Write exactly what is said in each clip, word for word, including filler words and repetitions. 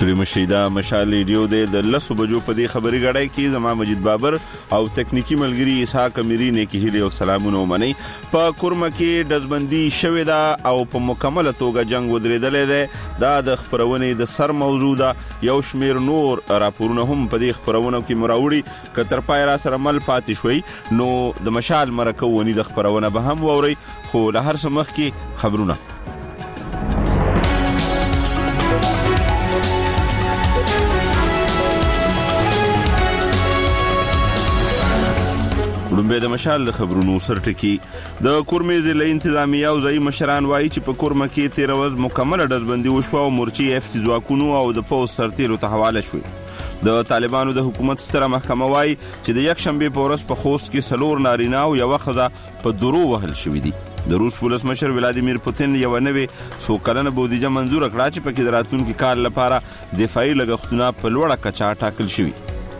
ستړي مشي دا مشال ریډیو د لسو بجو په دې خبري غړای کې زما مجید بابر او تکنیکی ملګری اسحاق اميري نه کې هلي او سلامونه ومني. په کورمه کې دزبندي شوې ده او په مکمله توګه جنگ ودرېدلې ده. دا د خبرونې د سر موضوع ده. یو شمیر نور راپورونه هم په دې خبرونو کې مراوړي کتر پای را سره مل پاتې شوي نو د مشال مرکه ونی د خبرونه به هم ووري خو له هر څه مخکې خبرونه. لومبه د مشال د خبرونو سرټکی د کورمې ضلع انتظامیه او ځای مشران وایي چې په کورمه کې تیر ورځ مکمله ډزبندي وشوه او مورچی اف سی ځواکونو او د پوز سرتیرو ته حواله شوې. د طالبانو د حکومت ستره محکمه وایي چې د یک شنبه په ورځ په خوست کې سلور نارینه او یو ښځه په درو وهل شوې دي. د روس ولسمشر ولادیمیر پوتین یو نوې سو کلنه بودیجه منزور کړه چې په کې د راتلونکي کال لپاره دفاعي لګښتونه په لوړه کچه ټاکل شوي.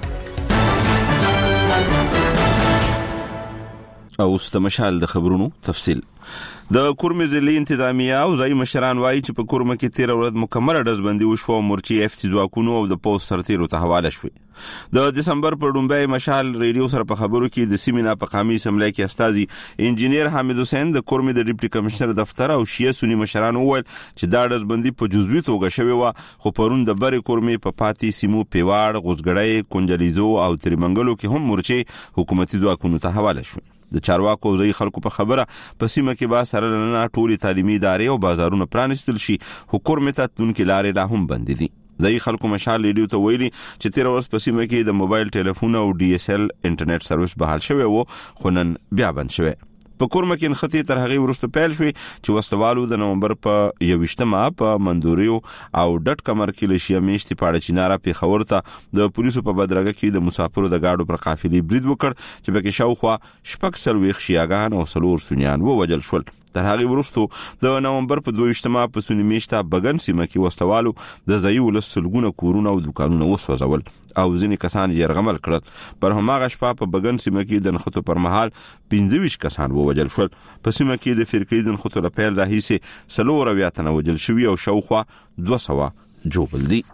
او ست مشال د خبرونو تفصیل. د کورمې ضلع انتظامیه او ځای مشران وایي چې په کورمه کې تیر ورځ مکمله ډزبندي وشوه او مورچی اف سی ځواکونو او د پوز سرتیرو ته حواله شوې. د دسمبر په لومړۍ مشال ریډیو سره په خبرو کې د سیمینار په قومي اسمبلی کې استاذي انجینیر حامد حسین د کورمې د ډیپټي کمشنر دفتر او شیعه سنی مشران وویل چې دا ډزبندي په جزوي توګه شوې و خو پرون د بری کورمې په پاتې سیمو پیواړ غوزګړی کونجلیزو او تریمنګلو کې هم مورچی حکومتي ځواکونو ته حواله شوې. د چارواکو ځای خلکو په خبره په سیمه کې با سره نه ټولي تعلیمي ادارې او بازارونه پرانستل شي حکومت ته تونکي لارې لا هم بند دي. ځای خلکو مشال ریډیو ته ویلي چې تیر ورځ په سیمه کې د موبایل ټلیفون او ډي اس ال انټرنیټ سرویس بحال شوی وو خو نن بیا بند شوی. په کورمه کې نختی تر هغه ورسته پیل شوی چې وسوالو د نومبر په یوشتمه په مندوریو او ډټ کمر کې لشي میشتي پاړه چیناره په خبرته د پولیسو په بدرګه کې د مسافرو د گاډو پر قافلې برید وکړ چې بکه شاوخوا شپږ سلويخ شیاغان او سلور سنیان ووجل شول. تر هغه ورسته د نومبر په دویشتمه په سونی میشته بغن سیمه کې وسوالو د ځای ولسلګونه کورونه او دکانونه وسوځول او ځینې کسان يرغمل کړل. پر هماغه شپه په بغن سیمه کې د نخټو پر مهال پنځه ویشت کسان ووجل شول. په سیمه کې د فرقې د نخټو لپاره راهیسه سلور اویا تنه وجل شوی او شاوخوا دوه سوه جوړل دي.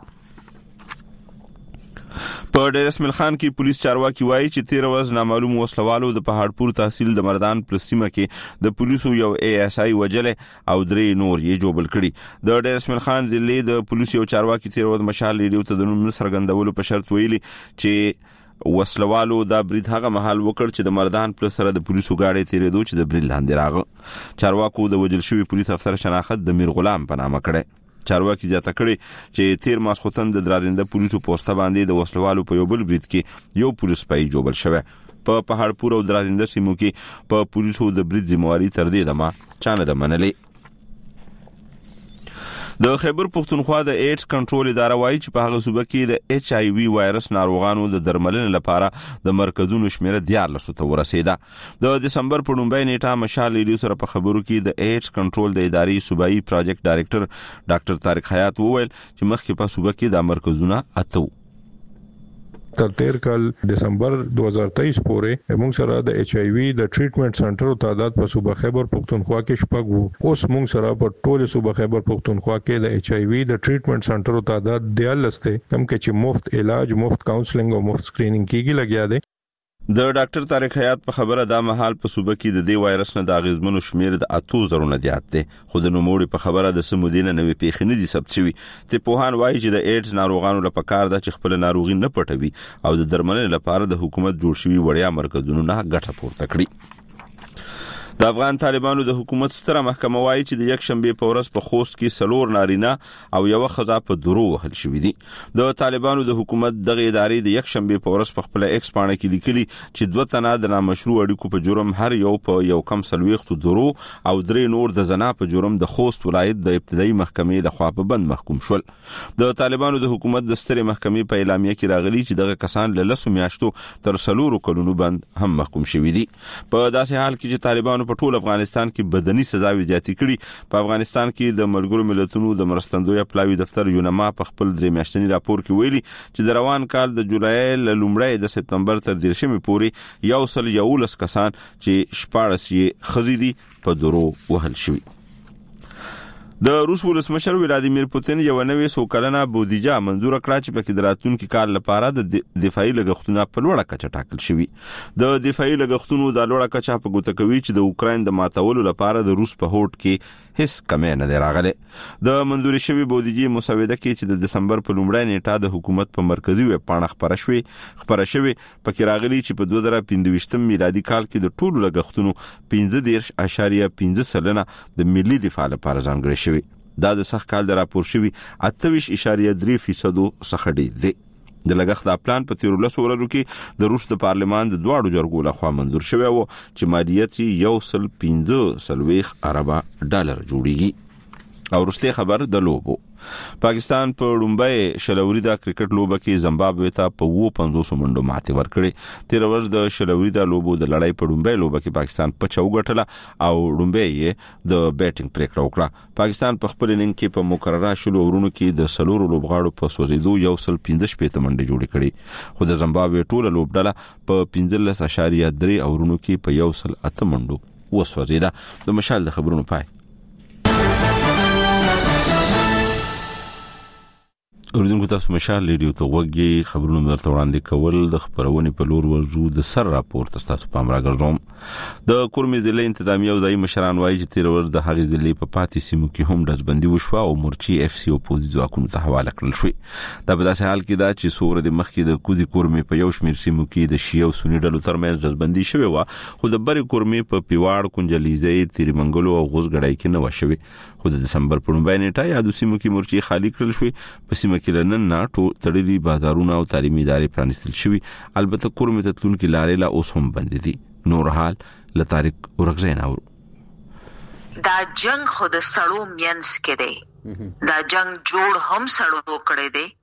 په ډیر اسماعیل خان کې پولیس چارواکي وایي چې تیر ورځ نامعلوم وسلوالو د پهاړپور تحصیل د مردان پلس سیمه کې د پولیسو یو ای اس آی وجله او درې نور یې جوړل کړي. د ډیر اسماعیل خان ضلع د پولیسو یو چارواکي تیر ورځ مشال ریډیو ته د نوم سرګندولو په شرط ویلي چې وسلوالو دا برید هغه محل وکړ چې د مردان پلس سره د پولیسو گاډي تیرېدو چې د برید لاندې راغله. چارواکو د وجل شوی پولیس افسر شناخت د میر غلام په نامه کړي. چارواکي زیاته کړي چې تیر ماسختن د درازنده پولیسو پوسټه باندې د وسلوالو په یو بل برید کې یو پولیس پای جوړل شوی. په پهاړپور او درازنده سیمو کې په پولیسو د برید ذمہواری تر دې دمه چانه د منلې. د خیبر پختونخوا د ایډز کنټرول اداره وایي چې په هغه صوبه کې د ایچ آی وی وایرس ناروغانو د درملنې لپاره د مرکزونو شمیره دیارلسو ته ورسېده. د دسمبر په لومړۍ نیټه مشال ریډیو سره په خبرو کې د ایډز کنټرول د ادارې صوبایي پروجیکټ ډایریکټر ډاکټر طارق حیات وویل چې مخکې په صوبه کې د مرکزونه اته تر تیر کال دسمبر دو هزار تیئیس پورې موږ سره د ایچ آی وی د ټریټمنټ سنټرو تعداد په صوبه خیبر پختونخوا کې شپږ وو. اوس موږ سره په ټوله صوبه خیبر پختونخوا کې د ایچ آی وی د ټریټمنټ سنټرو تعداد دیارلس ته کم کې چې مفت علاج مفت کاونسلینګ او مفت سکرینینګ کیږي لګیا دی. د ډاکټر طارق حیات په خبره دا مهال په صوبه کې د دې وایرس نه د اغیزمنو شمیر د اتو زرونه زیات دي خو د نوموړي په خبره د سمودینه نوې پیښې نه دي ثبت شوي. ته پوهان وایي چې د ایډز ناروغانو لپاره کار د خپل ناروغي نه پټوي او د درملنې لپاره د حکومت جوړ شوی وړیا مرکزونو نه ګټه پورته کړي. د افغان طالبانو د حکومت ستره محکمه وایي چې د یک شنبه په ورځ په خوست کې سلور نارینه او یو ښځه په درو وهل شوې دي. د طالبانو د حکومت دغه ادارې د یک شنبه په ورځ په خپل ایکس باندې کې لیکلي چې دوه تنه د نامشروع اړیکو په جرم هر یو په یو کم سلويختو درو او درې نور د زنا په جرم د خوست ولایت د ابتدایي محکمې لخوا په بند محکوم شول. د طالبانو د حکومت د ستره محکمې په اعلامیه کې راغلي چې دغه کسان له لسو میاشتو تر سلورو کلونو بند هم محکوم شوي دي. په داسې حال کې چې طالبانو په ټول افغانستان کې بدني سزاوي زیاتې کړي. په افغانستان کې د ملګرو ملتونو د مرستندوی پلاوی دفتر یونما په خپل درې میاشتنی راپور کې ویلي چې د روان کال د جولای ل لومړۍ د سپتمبر تر دیرشمې پورې یو سل یولس کسان چې شپاړس یې خزيدي په درو وهل شوي. د روس ولسمشر ولادیمیر پوتین یو نوې سو کلنه بودیجه منظور کړه چې پکې د راتلونکي کال لپاره د دفاعي لګښتونو په لوړه کچه ټاکل شوی. د دفاعي لګښتونو د لوړه کچه په ګوته کوي چې د اوکراین د ماتولو لپاره د روس په هوټ کې هیڅ کمی نه دی راغلی. د منظور شوی بودیجې مسوده کې چې د دسمبر په لومړۍ نیټه د حکومت په مرکزی ویب پاڼه خبره شوې خبره شوې پکې راغلی چې په دوه زره پنځه میلادي کال کې د ټولو لګښتونو پنځه دېرش اعشاریه پنځه سلنه د ملي دفاع لپاره ځانګړي شوی. دا د سخت کال د راپور شوی اته ویشت اعشاریه درې فیصد څخه ډیر دی. د لګښت د پلان په تیر لسو ورځو کې د روس د پارلمان د دواړو جرګو لخوا منظور شوی و چې مالیات یو سل پنځه سلويخ اربه ډالر جوړیږي. او وروسته خبر د لوبو. پاکستان په لومبای شلوريدا کرکټ لوبه کې زیمبابوې ته په و پنځوس منډو ماتې ورکړې. تیر ورځ د شلوريدا لوبو د لړۍ په لومبای لوبه کې پاکستان په چوغټله او لومبای د بیټینګ پریکړه وکړه. پاکستان په خپل اننګ کې په مقرره شلو ورونو کې د سلورو لوبغاړو په سوزیدو یو سل پنځه شپږ منډې جوړې کړې، خو د زیمبابوې ټوله لوبډله په پنځلس اعشاریه درې اورونو کې په یو سل اته منډو وسوځیده. د مشال د خبرونو پای. اوریدونکو تاسو مشال ریډیو ته وګورئ. خبرونه درته وړاندې کول د خبرونې په لور ورزو د سر راپور تاسو پام راګرځوم. د کورمې ضلع انتظامیه او ځای مشران وایي چې تیر ورځ د هغې ضلع په پاتې سیمو کې هم ډزبندي وشوه او مورچی اف سی او پوزي ځواکونو ته حواله کړل شوې. دا په داسې حال کې ده چې څو ورځې مخکې د کوزي کورمې په یو شمېر سیمو کې د شیعه او سني ډلو ترمنځ ډزبندي شوې وه، خو د برې کورمې په پیواړ، کنجلیزۍ، تیریمنګلو او غوزګړی کې نه وه شوې. خو د دسمبر په لومړۍ نیټه یادو سیمو کې مورچې خالي کړل شوې. په سیمه کې لنن ناټو تړلي بازارونه او تعلیمي ادارې پرانیستل شوي. البته کورمې ته تلونکي لارې لا اوس هم بند دي. نور حال له طارق ورغزین اورو. دا جنگ خود سړو مینس کې دی. دا جنگ جوړ هم سړو کړی دی.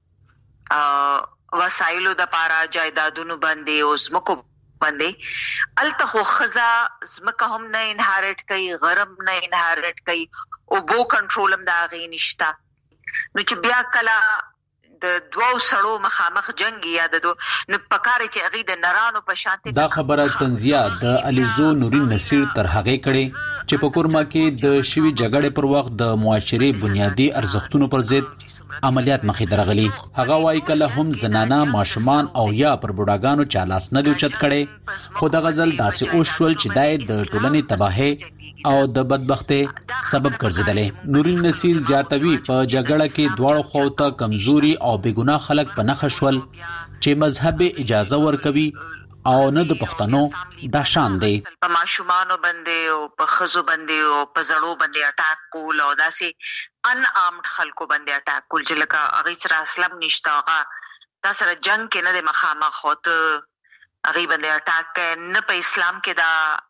وسایلو د پارا جایدادونو باندې او زمکو باندې الته خو خزا زمکه هم نه انهارټ کوي، غرم نه انهارټ کوي او بو کنټرول هم دا غي نشتا. نو چې بیا کله د دوو سړو مخامخ جنگ یا د نو پکاره چې اغي د نرانو په شانتي. دا خبره تنزیه د الیزو نورین نصیر تر هغه کړي چې په کورما کې د شوی جګړې پر وخت د معاشري بنیادی ارزښتونو پر ضد عملیات مخې درغلي. هغه وايي کله هم زنانه، ماشومان او یا پر بوډاګانو چالاس نه دی چت کړي، خو د غزل داسې او شول چې دای د ټولنې تباہي او د بدبختی سبب ګرځیدلې. نورین نصیر زیاتوي په جګړه کې دواړو خواو ته کمزوري او بېګناه خلک په نښه شول چې مذهب اجازه ورکوي او نه د پښتنو دا شان دی. په ماشومانو باندې او په خزو باندې او په زړو باندې اٹاک کول او داسې ان آرمډ خلکو باندې اٹاک کول چې لکه هغه سره اسلام نشته، هغه دا سره جنگ کې نه د مخامخ هوت هغه باندې اٹاک نه په اسلام کې دا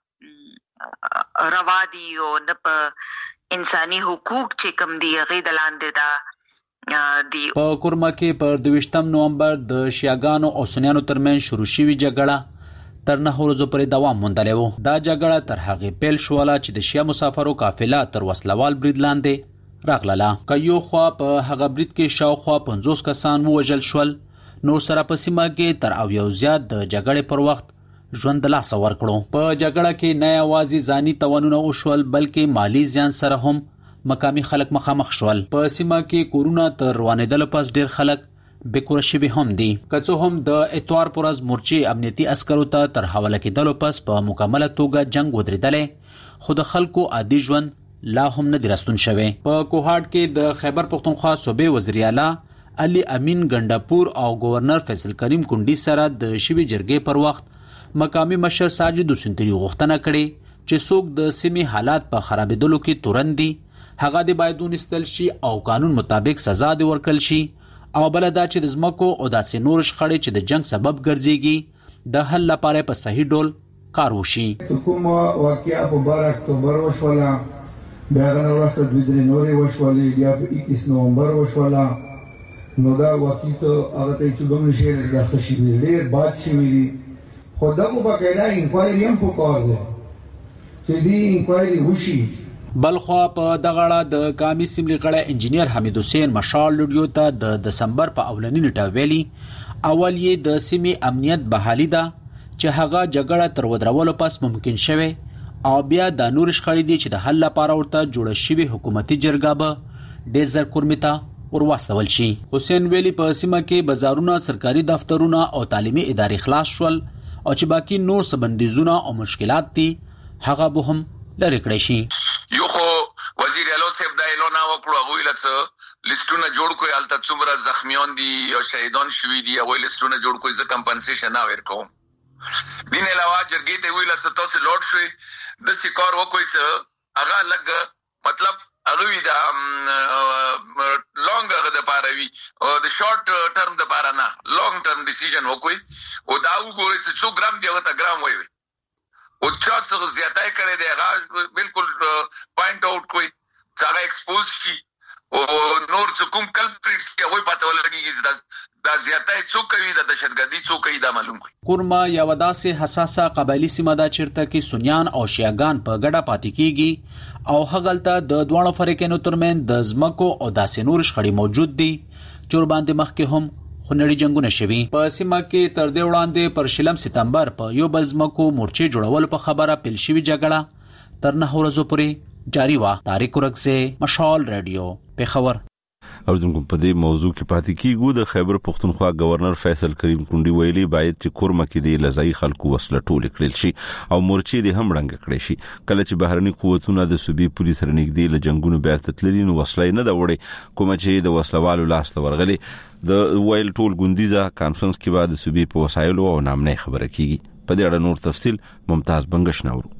روا دي او نه په انساني حقوق چې کوم دی هغه د لاندې دا دی. په کورما کې پر دویشتم نومبر د شیعاګانو او سنیانو ترمن شروع شوی جګړه تر نه ورځې پورې دوام موندلی و. دا جګړه تر هغې پیل شوله چې د شیعه مسافرو قافله تر وسلوال برید لاندې راغله. که یو خوا په هغه برید کې شاوخوا پنځوس کسان ووژل شول، نو سره په سیمه کې تر اویاو زیات د جګړې پر وخت ژوند د لاسه ورکړو. په جګړه کې نه یوازې ځاني تاوانونه وشول بلکې مالی زیان سره هم مقامي خلک مخامخ شول. په سیمه کې کورونه تر روانېدلو پس ډیر خلک بېکوره شوي هم دي. که څه هم د اتوار پر ورځ مورچې امنیتي عسکرو ته تر حواله کېدلو پس په مکمله توګه جنگ ودرېدلی، خو د خلکو عادي ژوند لا هم نه دی راستون شوی. په کوهاټ کې د خیبر پختونخوا صوبې وزیر اعلی علي امین ګنډاپور او گورنر فیصل کریم کونډي سره د شوي جرګې پر وخت مقامی مشر ساجد حسین تری غوښتنه کړې چې څوک د سیمې حالات په خرابېدلو کې تورن دي هغه د باید ونیستل شي او قانون مطابق سزا دی ورکړل شي، او بل دا چې د ځمکو او داسې نور شخړې چې د جنگ سبب ګرځېږي د حل لپاره په صحیح ډول کار وشي. کوم واقعیا په بار اکتوبر وشوله، بیا غن وروسته دوه درې نورې وشولې، بیا په اکیس نومبر وشوله. نو دا واقعي څه هغه ته چې کوم شی د ښه شي ډېر باد شوي دي، خو دغه باقاعده انکوایري هم پکار دی چې دې انکوایري وشي. بلخوا په دغه اړه د قامي اسمبلي غړی انجینیر حمید حسین مشال لوډیو ته د دسمبر په اولنۍ نیټه ویلي اول یې د سیمې امنیت بحالي ده چې هغه جګړه تر ودرولو پس ممکن شوه او بیا د نور شخړې دي چې د حل لپاره ورته جوړه شوې حکومتي جرګه به ډېر زر کورمتا ورواستول شي. حسین ویلي په سیمه کې بازارونه، سرکاري دفترونه او تعلیمي ادارې خلاص شول او چې باقي نور څه بندیزونه او مشکلات دي هغه به هم لرې کړی شي. یو خو وزیر اعلی صاحب دا اعلان وکړو هغوی لکه لیسټونه جوړ کړي هلته څومره زخمیان دي او شهیدان شوي دي هغوی لیسټونه جوړ کړي زه کمپنسیشن نه ورکوم. دین علاوه جرګې ته ویل چې تاسو لوټ شوي داسې کار وکړئ چې هغه لږ مطلب هغه وي د لانګ هغه دپاره وي او د شارټ ټرم دپاره نه لانګ ټرم ډیسیژن وکړئ او دا وګورئ چې څو ګرام دي هغه ته ګرام وایي او چا څه زیاتای کړی دی هغه بالکل پوینټ آوټ کړئ چې هغه ایکسپوز شي او نور چې کوم کلپریټس دي هغوی پته ولګېږي چې دا زیاتای څوک کوي د دهشتګردي څوک کوي دا معلوم کړي. کورما یوه داسې حساسه قبایلي سیمه ده چیرته کې سنیان او شیعاګان په ګډه پاتې کیږي او هغلته د دواړو فریقینو ترمن د ځمکو او داسې نور شخړې موجود دي چې ورباندې مخکې هم خونړي جنگونه شوي. په سیمه کې تر دې وړاندې پر شلم سپتمبر په یو بل ځمکو مورچې جوړولو په خبره پیل شوې جګړه تر نهه ورځو پورې جاری وه. طارق ورکزی، مشال رادیو، پېښور. او زموږ په دې موضوع کې پاتې کیږو. د خیبر پختونخوا گورنر فیصل کریم کونډي ویلي باید چې کورمه کې د لزای خلکو وسله ټول کړل شي او مورچې دې هم رنګ کړي شي. کله چې بهرني قوتونه د صوبې پولیس سره نږدې له جنگونو بیرته تللي نو وسله نه دا وړي کوم چې د وسلوالو لاس ته ورغلي. د ویل ټول ګوندیزه کانفرنس کې بعد صوبې په وسایلو او نامنۍ خبره کیږي. په دې اړه نور تفصیل ممتاز بنگش نورو.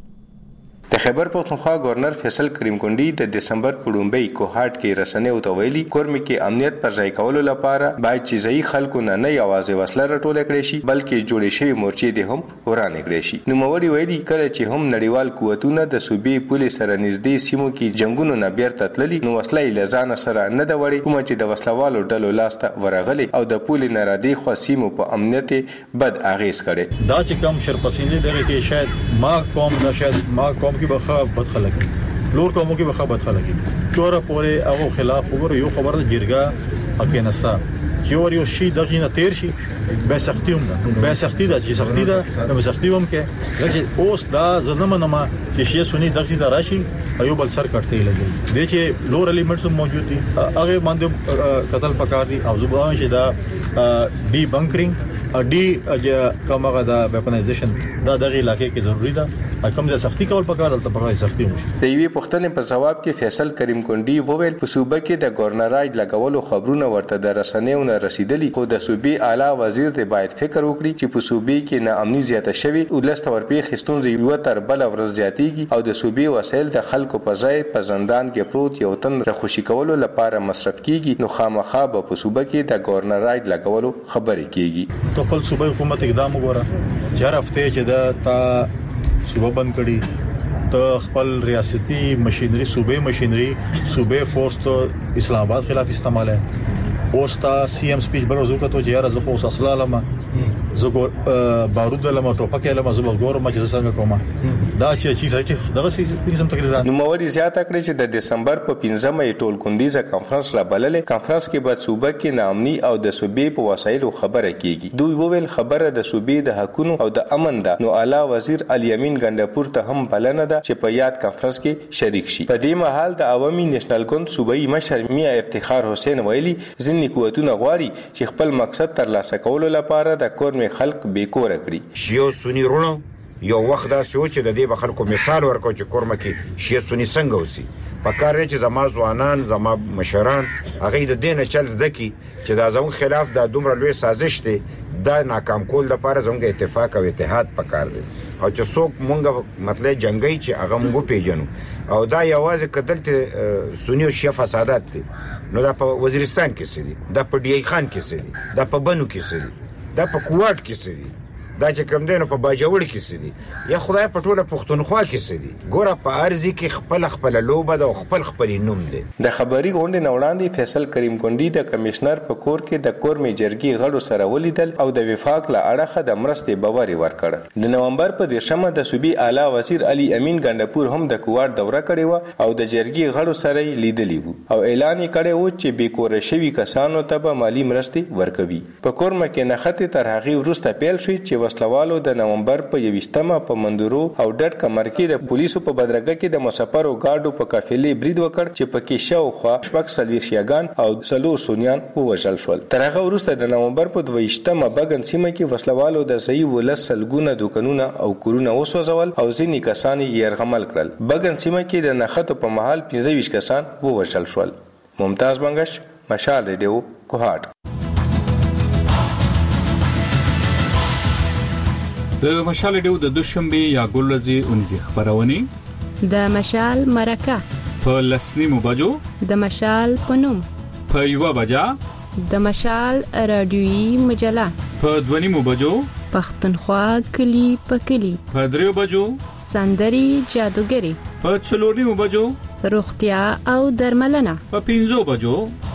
د خیبر پختونخوا گورنر فیصل کریم کونډي د دسمبر په لومړۍ کوهاټ کې رسنیو ته ویلي کورمه کې امنیت پر ځای کولو لپاره باید چې ځای خلکو نه نه یوازې وسله راټول کړي شي بلکې جوړې شوی مورچې دې هم ورانه کړي شي. نو موري ویلي کله چې هم نړیوال قوتونه د صوبې پولیس سره نږدې سیمو کې جنگونو نه بیرته تللي نو وسله یې لزانه سره نه دا وړي کوم چې د وسلوالو ډلو لاسته ورغلي او د پولې نه را دې خو سیمو په امنیت بد اغیز کړي. دا چې کم شرپسندي دغه کې شاید ما قوم نه شاید ما قوم کې بخا بد خلک لور قومو کې بخا بد خلک چوره پورې هغه خلاف وګورو یو خبره جرګه اکینستا چې ور یو شي دغه نه تیر شي به سختي هم به سختي ده چې سختي ده به سختي هم کې لکه اوس دا زلمه نه ما چې شي سني دغه ته راشي ایو بل سر کټته لګي د چې لور الیمنټس موجود دي هغه باندې قتل پکار دي او زبان شي دا ډي بنکرینګ ډي کومه دا ویپنایزیشن دا دغه علاقې کې ضروری ده کوم ځای سختي کول پکار دلته پکار سختي وشي. د یوې پښتنې په جواب کې فیصل کریم کونډي وویل په صوبه کې د گورنرای لګولو خبرونه ورته د رسنیو نه رسیدلي خو د صوبې اعلی وزیر ته باید فکر وکړي چې په صوبې کې نه امني زیاته شوي او لسته ورپې خستون یو تر بل ورځ زیاتېږي او د صوبې وسایل د خلکو په ځای په زندان کې پروت یو تن رخصي کولو لپاره مصرف کیږي نو خامخا په صوبه کې د گورنرای لګولو خبرې کیږي. تو خپل صوبې حکومت اقدام وګوره هر هفته چې دا تا صوبه بند کړي ته خپل ریاستي ماشينري صوبې ماشينري صوبې فورس ته اسلام آباد خلاف استعماله اوستا سی ام سپیچ بل وزو کته چې یاره زه خو اصله لمه زه ګور بارود لمه ټوپک لمه زه ګور ما چې څنګه کومه دا چې چې دغه سي قسم تقریرات نو موري زیاته کړی چې د دسمبر په پنځمه ټول کندیزه کانفرنس را بللې کانفرنس کې بعد صوبه کې نامني او د صوبې په وسایلو خبره کیږي. دوی وویل خبره د صوبې د حقونو او د امن ده نو اعلی وزیر علي امین ګندپور ته هم بلنه ده چې په یاد کانفرنس کې شریک شي. په دې مهال د عوامي نېشنل ګوند صوبایي مشر میا افتخار حسین ویلي ځینې قوتونه غواړي چې خپل مقصد ترلاسه کولو لپاره د کورمه خلک بیکور کړي. شیو سنی رونو یو وخت دا سوچ د دې به خلکو مثال ورکو چې کورمه کې شیو سنی څنګه وسی په کار دی چې زما ځوانان زما مشران هغه د دینه چل زده کی چې دا زموږ خلاف د دومره لوی سازش دی دا ناکام کول لپاره زموږ اتفاق او اتحاد پکار دی او چې څوک مونږ مطلب جنگي چې هغه مونږ پیژنو او دا یوازې کدلته سنی او شیعه فسادات دي نو دا په وزیرستان کې سړي دا په ډی ای خان کې سړي دا په بنو کې سړي دا په کوټ کې سړي دا چې کوم دینو په باجوړ کې سړي یا خدای په ټوله پښتونخوا کې سړي ګوره په ارزي کې خپل خپل لوبه د خپل خپل نوم دی. د خبري غونډې نوړاندې فیصل کریم کونډي د کمشنر په کور کې د کورمې جرګې غړو سره ولیدل او د وفاق له اړخه د مرستې باور ورکړ. د نومبر په دیرشمه د صوبې اعلی وزیر علي امین ګندپور هم د کوټ دوره کړې و او د جرګې غړو سره لیدلی وو او اعلان کړی و چې بیکور شوی کسانو ته به مالی مرستې ورکوي. په کورمه کې نخته تر هغه وروسته پیل شوی چې وسلوالو د نومبر په یوشتمه په مندورو او ډټ کمر کې د پولیسو په بدرګه کې د مسافرو ګاډو په قافلې برید وکړ چې پکې شاوخوا شپږ څلوېښت شیعاګان او څلور سنیان ووژل شول. تر هغه وروسته د نومبر په دویشتمه بګن سیمه کې وسلوالو د ضعیف ولس سلګونه دوکانونه او کورونه وسوځول او ځینې کسان یې یرغمل کړل. بګن سیمه کې د نښتو په مهال پنځه ویشت کسان ووژل شول. ممتاز بنگش، مشال ریډیو، کوهاټ. د مشال ریډیو د دوشنبه یا ګلورځي اونیزه خبرونه د مشال مرکه په لسنیمو بجو د مشال پنوم په یو بجا د مشال رادیویی مجله په دونیمو بجو پښتونخوا کلی په کلی په دریو بجو سندري جادوګری په څلورنیمو بجو روغتیا او درملنه په پنځو بجو.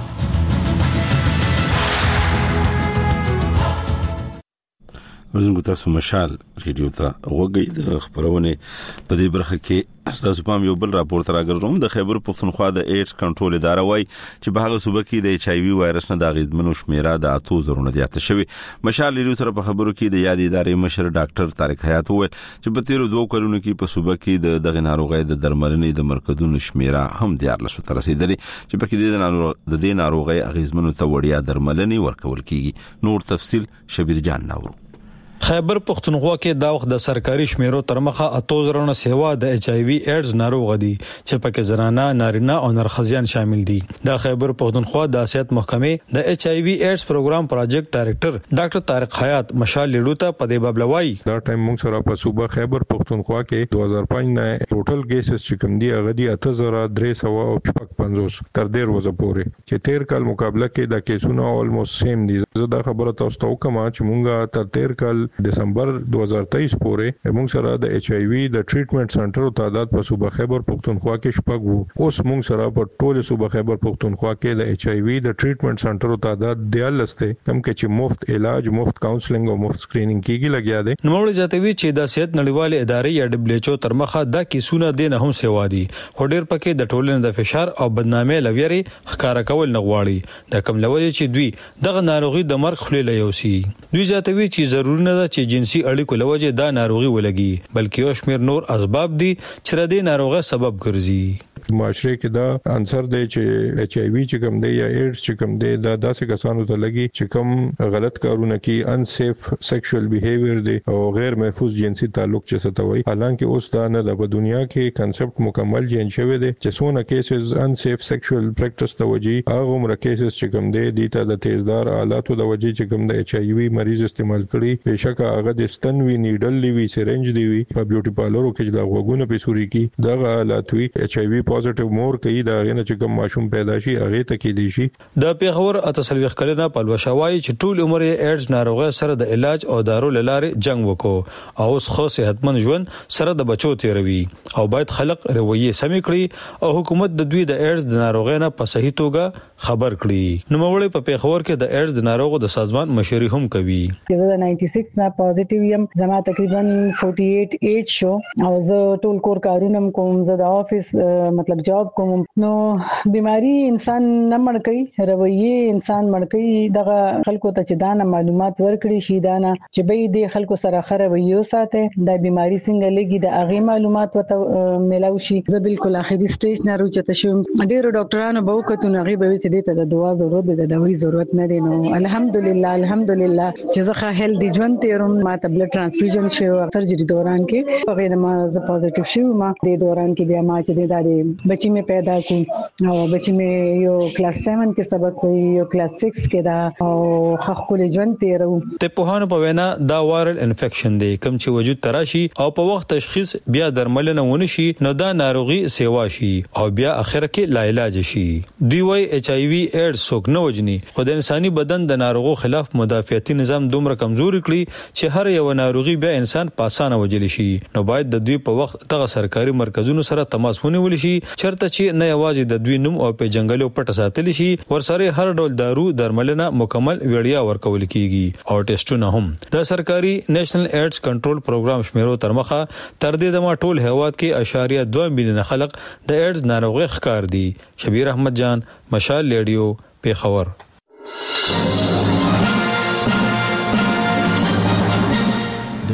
ورزنګو تاسو مشال ریډیو ته وګورئ. د خبرونه په دې برخه کې تاسو پام یو بل راپور تر راګرځوم. د خیبر پختونخوا د ایډز کنټرول اداره وایي چې په هغه صوبه کې د ایچ آی وی وایرس نه د غیدمنو شمیره د اتو زرونه زیاته شوې. مشال ریډیو سره په خبرو کې د یاد ادارې مشر ډاکټر طارق حیات وویل چې په تیرو دوه کلونو کې په صوبه کې د دغه ناروغۍ د درملنې د مرکزونو شمیره هم دیار لسو تر رسیدلې چې په کې د دې ناروغۍ غیدمنو ته وړیا درملنې ورکول کیږي. نور تفصیل شبیر جان ناورو. خیبر پختونخوا کې دا وخت د سرکاري شمیرو تر مخه اتو زرونه سیوا د ایچ آی وی ایډز ناروغ دي چې پکې زنانه، نارینه او نرخزیان شامل دي. د خیبر پختونخوا د صحت محکمې د ایچ آی وی ایډز پروګرام پروجیکټ ډایریکټر ډاکټر طارق حیات مشال لیډو ته په دې باب لوي. دا ټایم موږ سره په صوبه خیبر پختونخوا کې دو هزار پنځه نه ټوټل کیسز چې کوم دي هغه دي اته زره درې سوه او شپږ پنځوس تر ډیر وځه پورې چې تیر کال مقابله کې د کیسونو اولموست سیم دي. زه دا خبره تاسو ته کوم چې موږ تر تیر کال دسمبر دو هزار تیئیس پورې موږ سره د ایچ آی وی د ټریټمنټ سنټرو تعداد په صوبه خیبر پختونخوا کې شپږ وو. اوس موږ سره په ټول صوبه خیبر پختونخوا کې د ایچ آی وی د ټریټمنټ سنټرو تعداد دیارلس ته کم کې چې مفت علاج، مفت کاونسلینګ او مفت سکرینینګ کیږي لګیا دي. نوموړي ځاتوي چې د صحت نړیوالې ادارې یا ډبلیو ایچ او تر مخه د کیسونه دین هم سیوا دي. خو ډیر پکې د ټولنې د فشار او بدنامۍ لویري ښکارا کول نه غواړي. د کم لوي چې دوی دغه ناروغي د مرګ خلیل یوسي. دوی ځاتوي چې ضروري نه ده چې جنسي اړیکو لوجه دا ناروغي ولګي، بلکې یو شمیر نور اسباب دي چې د دې ناروغي سبب ګرځي. معاشره کې دا عنصر دی چې ایچ آی وی چې کوم دی یا ایډز چې کوم دی دا داسې کسانو ته لګي چې کوم غلط کارونه کوي، ان سیف سیکشوال بیهیویر دی او غیر محفوظ جنسي تعلق چې ستوي. حالانکه اوس دا نه د دنیا کې کنسپټ مکمل چینج شوی دی چې څونه کیسز ان سیف سیکشوال پریکټس ته وجي هغه عمر کیسز چې کوم دی د ته د تیزدار آلاتو د وجي چې کوم د ایچ آی وی مریض استعمال کړي، بهشکه هغه د ستن وی نیډل دی وی سرنج دی وی په بیوټي پارلرو کې د غوګونو په سوري کې دغه آلات وی ایچ آی وی پوزټیو مور کوي دا غنه چې کوم ماشوم پیدا شي هغه ته کې دي شي. د پیښور اتسلويخ کلنه پلوشاوي چې ټول عمر یې ایډز ناروغي سره د علاج او دارو لاره جنگ وکړو او اوس خو صحتمند ژوند سره د بچو تیروي او باید خلق رویه سمې کړي او حکومت د دوی د ایډز د ناروغي نه په صحیح توګه خبر کړي. نو موږ په پیښور کې د ایډز د ناروغو د سازمان مشوري هم کوي. زه نایන්ٽي سکس نه پوزټیو یم، زما تقریبا فورټي ایټ ایج شو او زه ټول کور کارونه کوم، زه د افیس مطلب جاب کوم. نو بیماری انسان نه مړ کوي، رویه انسان مړ کوي. دغه خلکو ته چې دا معلومات ورکړي شي دا نه چې به دې خلکو سره خره ویو ساته د بیماری څنګه لګي د هغه معلومات وته ملاوي شي. زه بالکل اخري سټیج نه راوچته شوم. ډیرو ډاکټرانو به وکړو هغه به چې دې ته د دوا ضرورت ده، د دوی ضرورت نه دی. نو الحمدلله الحمدلله چې زه ښه هیلدي ژوند تیروم. ما ته بلډ ترانسفیوژن شو سرجری دوران کې هغه ما زه پوزټیو شوم. ما د دوران کې بیا ما چې د بچی مې پیدا کو او بچی مې یو کلاس سیون کې سبق کوي، یو کلاس سکس کې دا او خخول ژوند تیرو. ته په هانو په وینا دا وایرل انفیکشن دی کوم چې وجود تراشي او په وخت تشخیص بیا درملنه ونه شي نو دا ناروغي سیوا شي او بیا اخر کې لا علاج شي. دوی وايي ایچ آی وی ایډز څوک نه وجني، خو د انساني بدن د ناروغو خلاف مدافعتي نظام دومره کمزوري کړی چې هر یو ناروغي بیا انسان په اسانه وجلی شي. نو باید د دوی په وخت دغه سرکاري مرکزونو سره تماس ونیول شي چرته چې نه یوازې د دوی نوم او په جنگلو پټ ساتل شي، ورسره هر ډول دارو درملنه مکمل وړیا ورکول کیږي او ټیسټونه هم. د سرکاري نېشنل ایډز کنټرول پروګرام شمیرو تر مخه تر دې د ما ټول هیواد کې اشاریه دوه میلیونه خلک د ایډز ناروغي ښکار دي. شبیر احمد جان، مشال ریډیو، پیښور.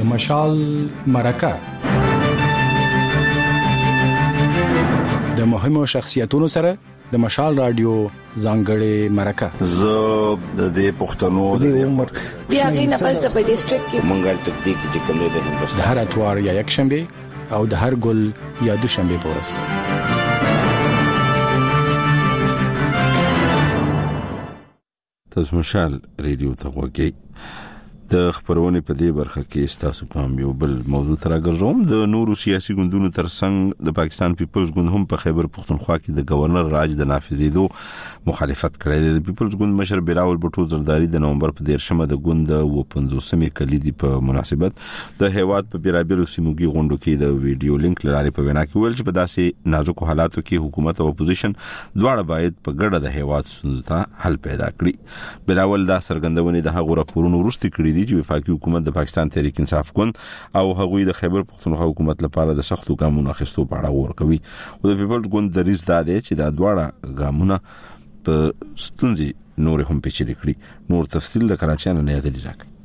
مشال مرکه د مهمو شخصیتونو سره د مشال رادیو ځانګړې مرکه. زه د دې پښتنو د عمر بیا غینه پس د ډیسټریکټ کې منګل تکتیک چې کوم د هندوستان د هر اتوار یا یک شنبه او د هر ګل یا دوشنبه پورس. تاسو مشال ریډیو ته وګورئ. د خبرونې په دې برخه کې تاسو پام یو بل موضوع تر راګرځوم. د نورو سیاسي ګوندونو ترڅنګ د پاکستان پیپلز ګوند هم په خیبر پختونخوا کې د گورنر راج د نافذېدو مخالفت کړی دی. د پیپلز ګوند مشر بلاول بټو زرداری د نومبر په دیرشمه د ګوند و پنځوسمې کلیدي په مناسبت د هیواد په بیرابیرو سیموګي غونډو کې د ویډیو لینک لارې په وینا کې ویل چې په داسې نازکو حالاتو کې حکومت او اپوزیشن دواړه باید په ګډه د هیواد ستونزو ته حل پیدا کړي. بلاول دا څرګندونې د هغو راپورونو وروسته کړې چې وفاقي حکومت د پاکستان تحریک انصاف ګوند او هغوی د خیبر پختونخوا حکومت لپاره د سختو ګامونو اخیستو په اړه غور کوي. او د پیپلز ګوند دریځ دا دی چې دا دواړه ګامونه په ستونزې نور هم پیچلي کړي. نور تفصیل د کراچۍ نه یادلی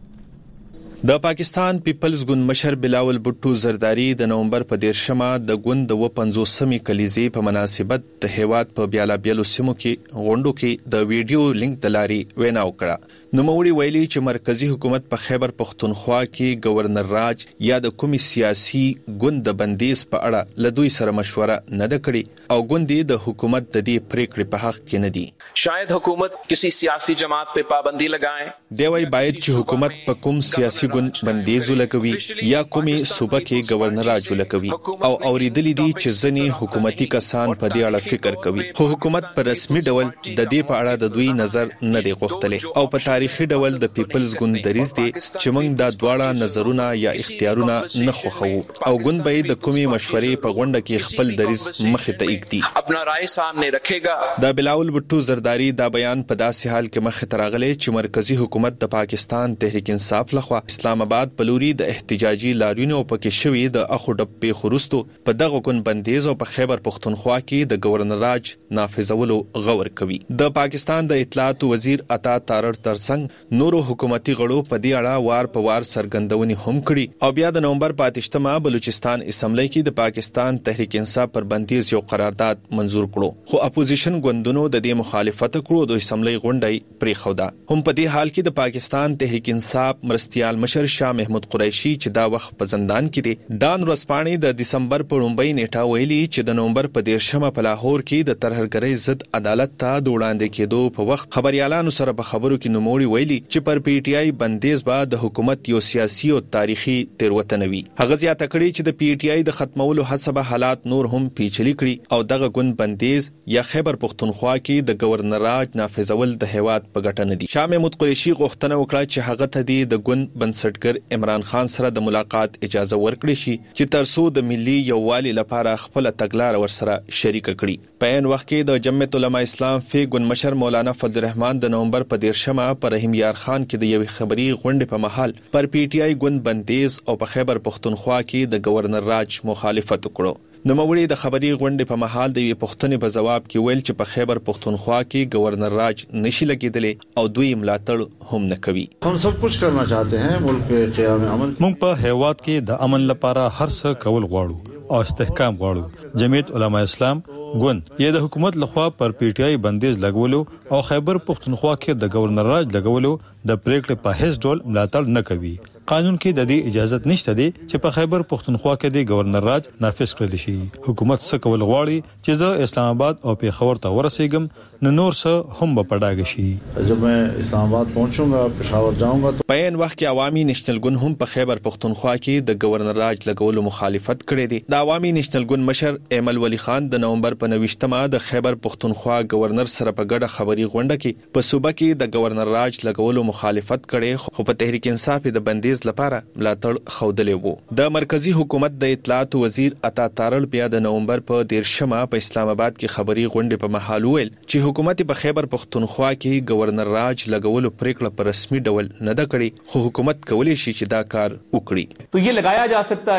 راکړي. د پاکستان پیپلز ګوند مشر بلاول بټو زرداری د نومبر په دیرشمه د ګوند د و پنځوسمې کلیزې په مناسبت د هیواد په بیالا بیلو سیمو کې غونډو کې د ویډیو لینک د لارې وینا وکړه. نوموړي ویلي چې مرکزی حکومت په خیبر پختونخوا کې گورنر راج یا د کومي سیاسي ګوند د بندیز په اړه لدوی سره مشوره نه ده کړې او ګوندې د حکومت د دې پریکړې په حق کې نه دي. شاید حکومت کسی سیاسی جماعت په پابندی لگائیں. دی وايي باید چې حکومت په کوم سیاسي ګوند بندیز لګوي یا کومي صوبه کې گورنر راج لګوي او اوریدلې دي چې ځنې حکومتي کسان په دې اړه فکر کوي خو حکومت په رسمي ډول د دې په اړه د دوی نظر نه دی غوښتلی او په تاریخي ډول د پیپلز ګوند دریځ دی چې موږ دا دواړه نظرونه یا اختیارونه نه خوښو او ګوند به د کومي مشورې په غونډه کې خپل دریځ مخې ته ایږدي خپل رائے سامنے رکھے گا. دا بلاول بټو زرداری دا بیان په داسې حال کې مخې ته راغلی چې مرکزی حکومت د پاکستان تحریک انصاف لخوا اسلام آباد په لوري د احتجاجي لاریونو پکې شوی د اخو ډب په خورستو په دغه ګوند بندیز او په خیبر پختونخوا کې د گورنر راج نافذولو غور کوي. د پاکستان د اطلاعات وزیر عطا تارړ ترڅنګ نورو حکومتي غړو په دې اړه وار په وار څرګندونې هم کړي او بیا د نومبر په اتشتمه بلوچستان اسمبلی کې د پاکستان تحریک انصاف پر بندیز یو قرارداد منزور کړو خو اپوزیشن ګوندونو د دې مخالفت کړو د اسمبلی غونډه پرې خوده. هم په دې حال کې د پاکستان تحریک انصاف مرستيال مشر شاه محمود قریشي چې دا وخت په زندان کې دی دان ورځپاڼې د دسمبر په لومړۍ نیټه ویلي چې د نومبر په دیرشمه په لاهور کې د ترهګرۍ ضد عدالت ته د وړاندې کېدو په وخت خبريالانو سره په خبرو کې نوموړي ویلي چې پر پی ټی آی بندیز به د حکومت یو سیاسي او تاریخي تیروتنه وي. هغه زیاته کړي چې د پی ټی آی د ختمولو حسب حالات نور هم پیچلي کړي او دغه ګوند بندیز یا خیبر پختونخوا کې د گورنر راج نافذول د هیواد په ګټه نه دي. شاه محمود قریشي غوښتنه وکړه چې هغه ته د ګوند بنسټګر عمران خان سره د ملاقات اجازه ورکړي شي چې ترڅو د ملي یووالي لپاره خپل تګلار ورسره شریک کړي. په عین وخت کې د جمعیت علماء اسلام فی ګوند مشر مولانا فضل الرحمن د نومبر په دیرشمه پر رحیم یار خان کې د یوې خبري غونډې په محل پر پی ټی آی ګوند بندیز او په خیبر پختونخوا کې د گورنر راج مخالفت وکړو. نوموړي د خبري غونډې په محل د یوې پوښتنې په جواب کې ویل چې په خیبر پختونخوا کې گورنر راج نشي لګیدلی او دوی ملاتړ هم نه کوي. هم سب کچھ کرنا چاہتے ہیں ملک کے قیام امن. موږ په هیواد کې د امن لپاره هر څه کول غواړو او استحکام غواړو. جمعیت علماء اسلام ګوند یا د حکومت لخوا پر پی ټی آی بندیز لګولو او خیبر پختونخوا کې د گورنر راج لګولو د پریکړې په هیڅ ډول ملاتړ نه کوي. قانون کې د دې اجازه نشته دی چې په خیبر پختونخوا کې د گورنر راج نافذ کړل شي. حکومت څه کول غواړي چې زه اسلام آباد او پیښور ته ورسېږم نو نور څه هم به پډاګ شي. جب میں اسلام آباد پہنچوں گا پېښور جاؤں گا. په عین وخت کې عوامي نېشنل ګوند هم په خیبر پختونخوا کې د گورنر راج لګولو مخالفت کړی دی. د عوامي نېشنل ګوند مشر ایمل ولی خان د نومبر په نوښتمه د خیبر پختونخوا گورنر سره په ګډه خبري غونډه کې په صوبه کې د گورنر راج لګولو مخالفت کړي خو په تحریک انصاف د بندیز لپاره ملاتړ خودلې وو. د مرکزی حکومت د اطلاعات وزیر عطا تارړ بیا د نومبر په دیرشمه په اسلام آباد کې خبري غونډه په محل ویل چې حکومت په خیبر پختونخوا کې گورنر راج لګولو پریکړه په رسمي ډول نه ده کړې خو حکومت کولی شي چې دا کار وکړي. تو یہ لگایا جا سکتا ہے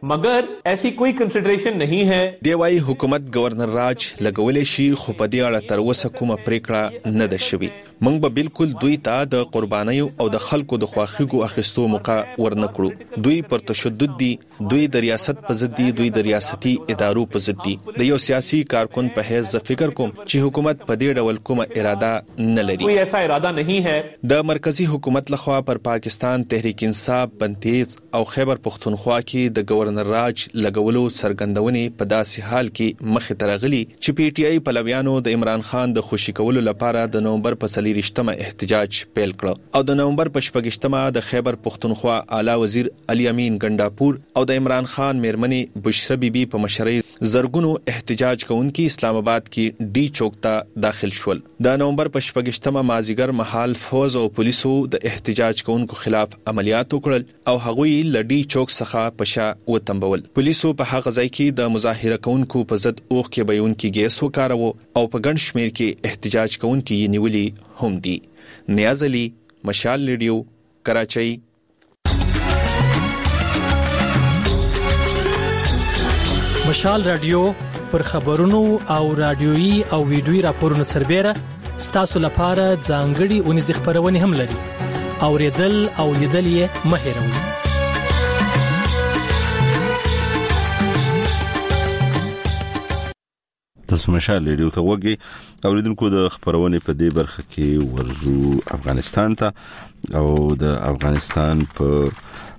मगर ऐसी कोई कंसिडरेशन नहीं है। دیوای حکومت گورنر راج لګولې شي خو په دې اړه تر اوسه کومه پریکړه نه ده شوې. موږ به بالکل دوی ته د قربانیو او د خلکو د خواخیګو اخیستو موقع ورنکړو. دوی پر تشدد دي، دوی د ریاست په ضد دي، دوی د ریاستي ادارو په ضد دي. د یو سیاسي کارکون په حیث زه فکر کوم چې حکومت په دې ډول کومه اراده نه لري. کوئی ایسا اراده نہیں ہے. د مرکزی حکومت لخوا پر پاکستان تحریک انصاف، بندیز او خیبر پختونخوا کې د گورنر راج لګولو سرګندونې په داسې حال کې مخې ته راغلي چې پی ټی آی پلویانو د عمران خان د خوشي کولو لپاره د نومبر په څلېرویشتمه احتجاج پیل کړ او د نومبر په شپږشتمه د خیبر پختونخوا اعلی وزیر علي امین ګنڈاپور او د عمران خان میرمنې بشرا بیبي په مشرۍ زرګونو احتجاج کوونکي اسلام آباد کې ډي چوک ته داخل شول. د نومبر په شپږشتمه مازیګر مهال فوز او پولیسو د احتجاج کوونکو خلاف عملیات وکړل او هغوی لډي چوک څخه په شا وتمبول. پولیسو په هغه ځای کې د مظاهره کوونکو په ضد اوخ کې بیونکي ګیس وکاروه او په ګڼ شمیر کې احتجاج کوونکي یې نیولي هم دي. نیاز علي، مشال ریډیو، کراچۍ. مشال رادیو پر خبرونو او رادیويي او ویډیويي راپورونو سربېره ستاسو لپاره ځانګړي اونیزې خبرونه هم لري. اوریدل او لیدل یې مه هېروئ. تاسو مشال ریډیو ته وګورئ. اوریدونکو د خبرونه په دې برخه کې ورزو افغانستان ته او د افغانستان په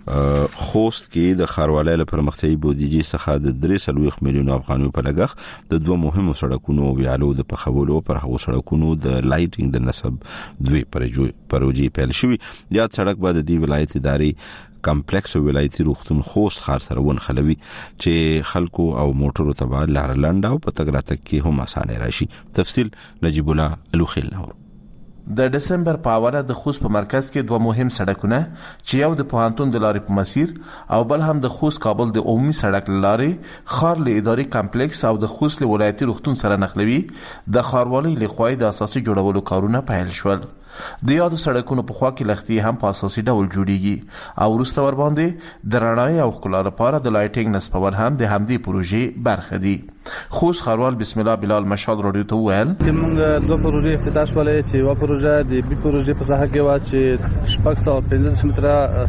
خوست کې د خاروالۍ لپاره مختلفي بودیجې څخه د درې سلويخ میلیون افغانیو په لګښت د دوه مهمو سړکونو ویالو د پخولو پر هغو سړکونو د لایټینګ د نسب دوی پروژې پیل شوې. یاد سړک به د دې ولایت ادارې کمپلیکس ولایتي روغتون خوست ښار سره ونښلوي چې خلکو او موټرو ته به لار لنډه او په تګ راتګ کې هم اسانه راشي. تفصیل نجیب الله الوخیل نور. د دسمبر په اوله د خوست په مرکز کې دوه مهم سړکونه چې یو د پوهنتون د لارې په مسیر او بل هم د خوست کابل د عمومي سړک لارې خار له اداري کمپلیکس او د خوست له ولایتي روغتون سره نښلوي د ښاروالۍ لخوا د اساسي جوړولو کارونه پیل شول. د یادو سړکونو په خوا کې لختي هم په اساسي ډول جوړیږي او وروسته ور باندې د رڼا او ښکلا لپاره د لایټینګ نصبول هم د همدې پروژې برخه دي. خوست ښاروال بسم الله بلال مشال رادیو ته وویل چې موږ دوه پروژې افتتاح شولې چې یو پروژه د بي پروژې په ساحه کې و چې شپږ سوه پنځه متره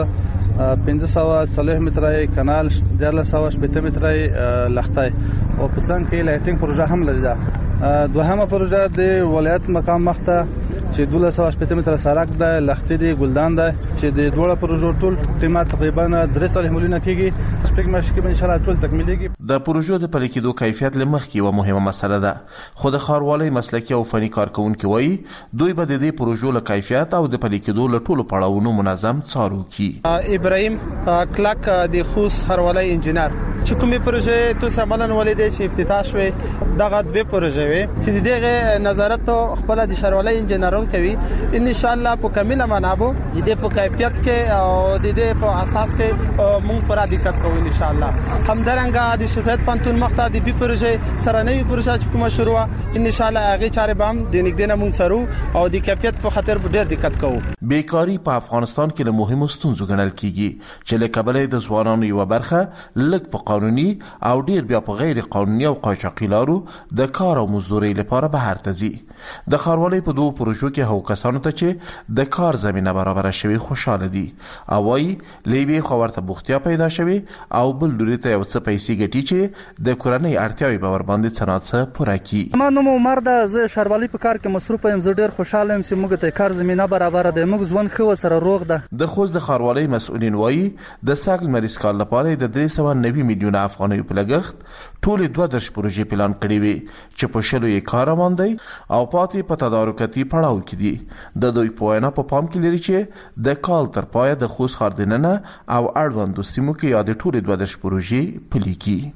سړک، پنځه سوه څلوېښت متره کانال، دیارلس سوه شپېته متره لښتی او په څنګ کې لایټینګ پروژه هم لري. دوهمه پروژه د ولایت مقام مخته چې دولس سوه شپېته متره سړک ده، لښتي دی، ګلدان ده چې د دوه پروژو ټول قیمت تقریبا درې څلوېښت میلیونه کېږي. شپږ میاشتې کې ان شاء الله ټول تکمیلېږي. د پروژو د پلي کېدو کیفیت له مخکې یوه مهمه مسله ده، خو د ښاروالۍ مسلکي او فني کارکوونکي وایي دوی به د دې پروژو له کیفیت او د پلي کېدو له ټولو پړاوونو منظم څارو کړي. ابراهیم کلک د خوست ښاروالۍ انجینر چې کومې پروژې تاسو عملاً ولیدې چې افتتاح شوې دغه دوه پروژې وي چې دغه نظارت خپل د ښاروالۍ انجینرون کوي. ان شاء الله په کامله منابع د دې په کیفیت کې او د دې په اساس کې موږ پر دقت کوو ان شاء الله. همدارنګه د شهزاد پانتون مخته د بي پروژې سره نوې پروژه چې کومه شروع ان شاء الله هغه چارې به هم د نګدنه موږ سره او د کیفیت په خاطر ډېر دقت کوو. بیکاری په افغانستان کې له مهمو ستونزو ګڼل کیږي چې له کبله د ځوانانو یو برخه لږ په قانوني او ډېر بیا په غیر قانوني او قاچاقي لارو د کار او مزدوري لپاره بهر ته ځي. د ښاروالۍ په دوه پروژو کې هغو کسانو ته چې د کار زمینه برابره شوي خوشاله دي او وايي لیبي خو ورته بوختیا پیدا شوي او بل لوري ته یو څه پیسې ګټي چې د کورنۍ اړتیاوې به ورباندې څه نه څه پوره کړي. ما نوم عمر ده، زه ښاروالۍ په کار کې مصروف یم. زه ډېر خوشاله یم چې موږ ته کار زمینه برابره ده، موږ ژوند ښه سره روغ ده. د خوست د ښاروالۍ مسؤلین وايي د ساګل مریض کال لپاره د درې سوه نوي میلیونه افغانیو په لګښت ټولې دوه دېرش پروژې پلان کړې وي چې په شلو یې کار روان دی او پاتې په تدارکاتي پړاو کې دي. د دوی په وینا په پام کې لري چې د کال تر پایه د خوست ښار دننه او اړوندو سیمو کې یا د ټولې دوه دېرش پروژې پلي کړي.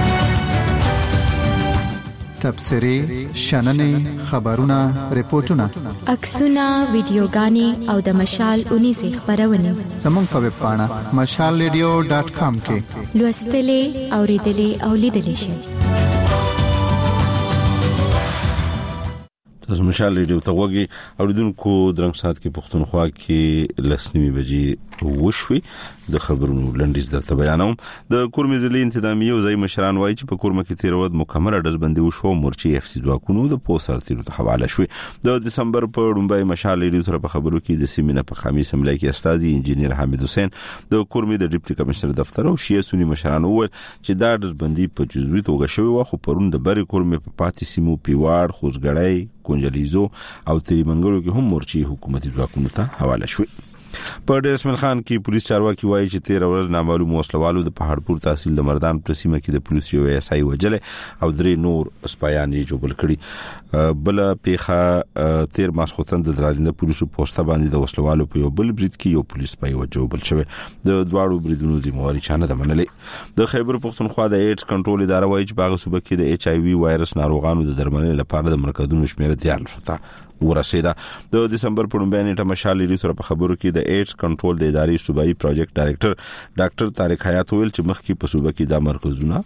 تبصرې، شننې، خبرونه، ریپورتونه، عکسونه، ویډیوګانې او د مشال اونیزې خبرونه زموږ په ویب پاڼه مشال ریډیو ډاټ کام کې لوستلې، اوریدلې او لیدلې شئ. تاسو مشال ریډیو ته وګورئ اوریدونکو درنګ سات کې پښتونخوا کې لسنیمه بجې وشوي د خبرونو لنډیز درته بیانوم. د کورمې ضلعي انتظامیه او ځای مشران وایي چې په کورمه کې تیر ورځ مکمل ډزبندي وشو. مورچی اف سی ځواکونو د پوسټر تیرو ته حواله شوې. د دسمبر په لومبای مشال ریډیو سره په خبرو کې د سیمینه په خامي سملای کې استاذي انجنیر حمید حسین د کورمې د ډیپټي کمشنر دفتر او شیعه سنی مشران وویل چې دا ډزبندي په جزوي توګه شوی و، خو پرون د بری کورمې په پاتې سیمو پیواړ، خوځګړی، کونجلیزو او تریمنګلو کې هم مورچی حکومتي ځواکونو ته حواله شوې. په ډیر اسماعیل خان کې پولیس چارواکي وایي چې تیر ورځ نامعلوم وسلوالو د پهاړپور تحصیل د مردان پر سیمه کې د پولیس یو ایس آی وجل او درې نور سپایان یې جوړ کړي. بل پیخه تیر ماسختن د درازنده پولیسو پوسټه باندې د وسلوالو په یو بل برید کې یو پولیس پای وجوبل شوی. د دواړو بریدونو ذمہواری چانه د منلې. د خیبر پختونخوا د ایډز کنټرول اداره وایي چې باغ صوبه کې د ایچ آی وی وایرس ناروغانو د درملنې لپاره د مرکزونو شمیر دیار شوه ورسېده. د دسمبر په لومړۍ نیټه مشال ریډیو سره په خبرو کې د ایډز کنټرول د ادارې صوبایي پروجیکټ ډایریکټر ډاکټر طارق حیات ویل چې مخکې په صوبه کې د مرکزونه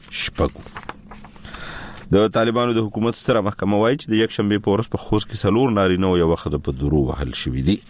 شپږ. د طالبانو د حکومت ستره محکمه وایي چې د یک شنبه په ورځ په خوست کې سلور نارینه او یو خزه په درو وهل شوې دي.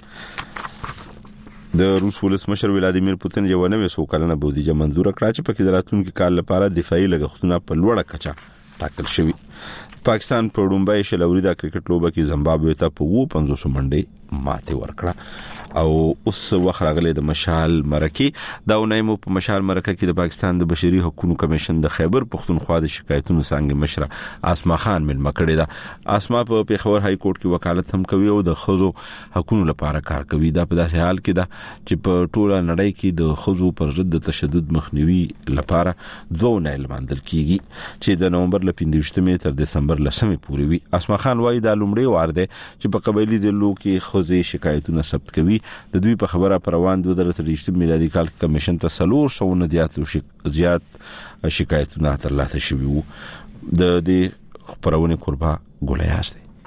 د روس ولسمشر ولادیمیر پوتین یو نوې سوکالنه بودیجه منظور کړه چې په کې د راتلونکي کال لپاره دفاعي لګښتونه په لوړه کچه ټاکل شوي. پاکستان په ډومبای شلوري د کرکټ لوبه کې زمبابوې ته په پنځوس منډې ماته ورکړه. او اوس وخت راغلی د مشال مرکه دا ونایمو په مشال مرکه کې د پاکستان د بشري حقوقو کمیشن د خیبر پختونخوا د شکایتونو څنګه مشره اسما خان مل مکړه ده. اسما په پیښور های کورټ کې وکالت هم کوي او د خزو حقوقو لپاره کار کوي. دا په داسې حال کې ده چې په ټوله نړۍ کې د خزو پر ضد تشدد مخنیوي لپاره دوه نه لمندل کیږي چې د نومبر ل پنځه تر دسمبر لسمه پورې وي. اسما خان وایي دا لومړی وار دی چې په قبایلی ډلو کې خزي شکایتونه ثبت کوي. د دوی په خبره پروان دوه زره تریشتم میلادي کال کمیشن ته سلور سو نه زیات زیات شکایتونه ترلاسه شوي وو. د دې خبرونه قربا ګولیاس دی.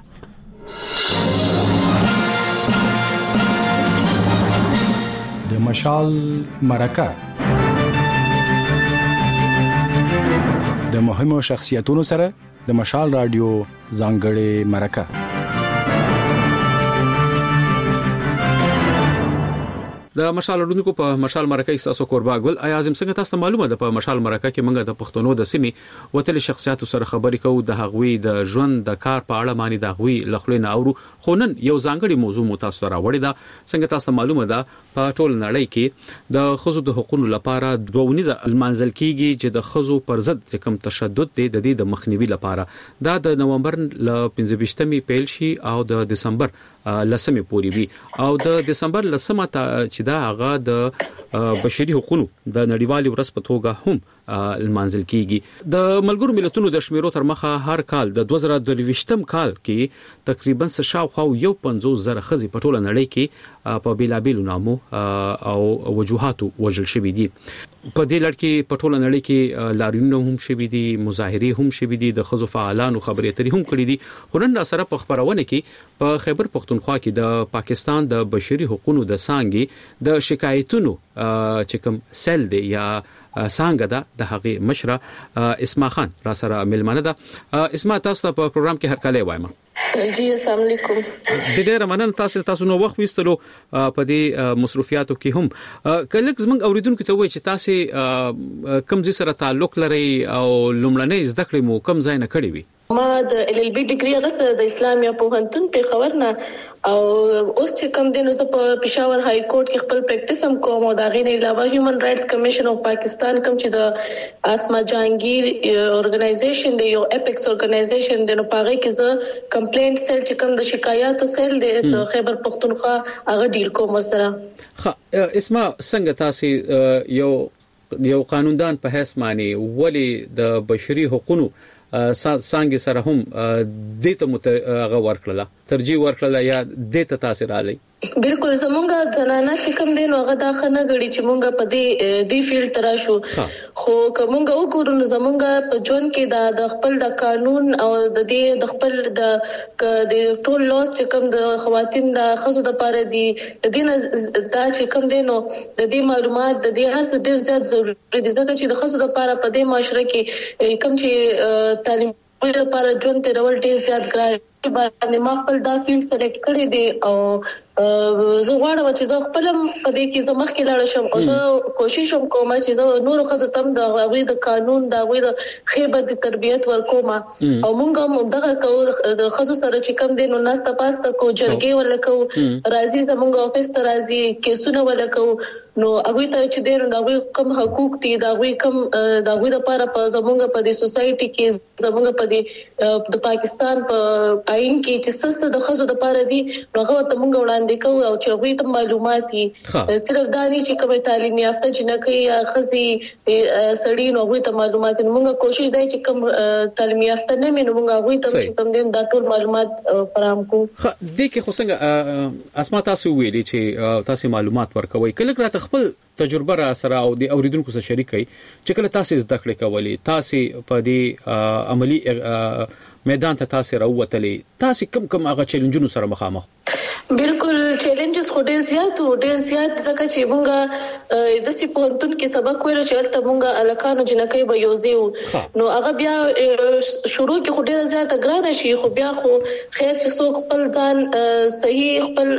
د مشال مرکه د مهمو شخصیتونو سره د مشال رادیو ځانګړې مرکه. د مشال رودونکو په مشال مرکه تاسو قربا ګل اعظم څنګه تاسو معلومه ده په مشال مرکه کې موږ د پښتونو د سیمې وتل شخصیت سره خبرې کوو د هغوی د ژوند د کار په اړه باندې د هغوی لخلینه اورو. خو نن یو ځانګړي موضوع مو تاسو راوړی ده. څنګه تاسو معلومه ده په ټول نړۍ کې د خزو د حقوقو لپاره دوونیزه المنزل کیږي چې د خزو پر ضد کوم تشدد دی د دې د مخنیوي لپاره. دا د نومبر ل پنځه ویشتمې پیل شي او د دسمبر لسمه پورې وي. او د دسمبر لسمه چې دا هغه د بشري حقوقو د نړیوالي ورځ په توګه هم المنزل کیږي. د ملګرو ملتونو د شمیرو تر مخه هر کال د دوه زره دوه کال کې تقریبا شاوخوا یو پنځوس زره خزي په ټوله نړۍ کې په بیلابیلو نامو او وجوهاتو وژل شوي دي. په دې لړ کې په ټوله نړۍ کې لاریونونه هم شوي دي، مظاهرې هم شوي دي، د خزو فعالانو خبرې اترې هم کړې دي. خو نن سره په خبرونه کې په خیبر پختونخوا کې د پاکستان د بشري حقوقو د څنګه د شکایتونو چې کوم سیل دی یا څنګه ده د هغه مشره اسما خان را سره ملمنه ده. اسما تاسو په پروګرام کې هر کله وایم. جی السلام علیکم. د ډېر مننه تاسو تاسو نو وخت وستلو په دې مصروفیاتو کې هم کله زمنګ اوریدونکو ته وایي چې تاسو کوم ځای سره تعلق لري او لومړنۍ زده کړې مو کوم ځای نه کړې وي؟ ما د ال ال بي ډیګري غسه د اسلامي پوهنتون په خبر نه او اوس چې کوم دین زه په پېښور های کورټ کې خپل پریکټیس هم کوم او دا غینه علاوه هیومن رائټس کمیشن اف پاکستان کوم چې د اسما جهانگیر اورګنایزیشن دی یو اپیکس اورګنایزیشن دی نو پاره کې زه کمپلینټ سیل چې کوم د شکایاتو سیل دی د خیبر پختونخوا هغه ډیل کوم سره. خا اسما څنګه تاسو یو یو قانوندان په حیث معنی ولی د بشري حقوقو څنګه سره هم د ته متغه ورکړه ترجیح ورکړه یا د ته تاثیر علی؟ بالکل زمونږه ځنانه چې کوم دین هغه دا خنه غړي چې مونږه په دې دی فیلډ ترا شو خو کومګه وګورو نو زمونږه په ژوند کې دا د خپل د قانون او د دې د خپل د د ټول لاس چې کوم د خواتین د خزو د پاره دي د دین دا چې کوم دینو د دې معلومات د دې هر څه ډیر زیات ضروري دي ځکه چې د خزو د پاره په دې معاشره کې کوم چې تعلیم لپاره ژوند تیرول ډیر زیات ګران باندې ما خپل دا فیلډ سلیکټ کړی دی او زه غواړم چې زه خپل په دې کې زمخ کې لاړ شم او زه کوشش کوم چې زه نور خزه تم د غوي د قانون د غوي د خیبت تربيت ورکوم او مونږ هم دغه کو د خزو سره چې کم دین نو ناسته پاسته کو جرګې ولکو راځي زمونږ افیس ته راځي کیسونه ولکو نو هغه ته چې دین نو هغه کم حقوق دي دا هغه کم دا هغه لپاره په زمونږ په دې سوسايټي کې زمونږ په دې د پاکستان په آئین کې چې څه د خزو لپاره دي نو هغه ته مونږ وړاندې کوو او چې هغه ته معلومات دي صرف دانی چې کومه تعلیم یافته جنکې یا خزي سړی نو هغه ته معلومات نو مونږ کوشش دی چې کوم تعلیم یافته نه مینو مونږ هغه ته چې کوم دین دا ټول معلومات فراهم کوو د کې خو څنګه اسما تاسو ویلي چې تاسو معلومات ورکوي کله کله خپل تجربه را سره او د اوریدونکو سره شریکي چې کله تاسو زده کړې کولې تاسو په دې عملی میدان ته تاسو راووتلې تاسو کم کم هغه چیلنجونو سره مخامخ بالکل چیلنجز خو ډیر زیات او ډیر زیات ځکه چې مونږه د سی پونتون کې سبق ویل چې البته مونږه الکانو جنکې به یوځو نو هغه بیا شروع کې خو ډیر زیات ګران شي خو بیا خو خیر چې څوک خپل ځان صحیح خپل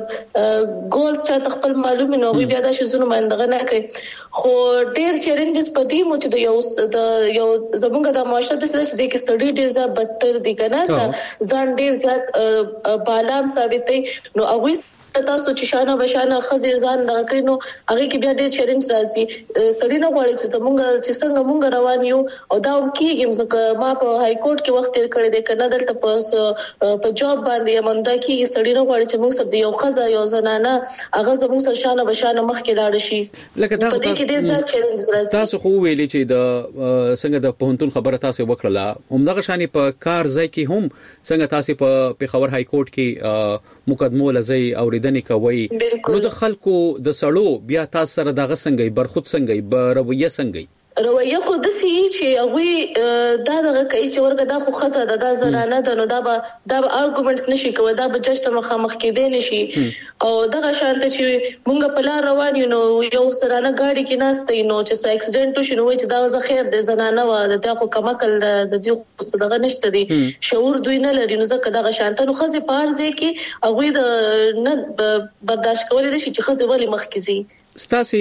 ګولز چې خپل معلومه نو بیا دا شزونه باندې نه کوي خو ډیر چیلنجز پدې مو چې د یو د یو زمونږه د معاشره د څه چې د سړي ډیر زیات بدتر دي کنه ځان ډیر زیات بالام ثابتې نو هغه تاسو چې شانه بشانه خزي ځان دغه کینو هغه کې بیا ډېر چیلنج راځي سړی نه غواړي چې زمونږ چې څنګه مونږ روان یو او دا هم کېږي ځکه ما په های کورټ کې وخت تیر کړی دی کنه دلته په په جاب باندې مندا کې سړی نه غواړي چې موږ سره یو خزه یو زنانه هغه زموږ سره شانه بشانه مخ کې لاړ شي لکه دا په دې کې ډېر ځای چیلنج راځي تاسو خو ویلي چې د څنګه د پهونتون خبره تاسو وکړه هم دغه شانی په کار ځای کې هم څنګه تاسو په پیښور های کورټ کې مقدمو لزی اوریدنې کوي نو د خلکو د سړو بیا تاسو سره دغه څنګه برخود څنګه برویه څنګه رویه خو د سی چې هغه دا دغه کوي چې ورګه دا خو خزه د د زنانه د نو دا به دا به ارګومنټس نشي کوي دا به جج ته مخامخ کېدې نشي او دغه شانته چې مونږ په لار روان یو نو یو سرانه گاډي کې ناشته نو چې څه اکسیډنټ شو نو چې دا زه خیر د زنانه و د خو کمکل د دې خو دغه نشته دي شعور دوی نه لري نو ځکه دغه شانته نو خزه پار ځي کې هغه د نه برداشت کولای شي چې خزه ولی مخ کې زی ستاسي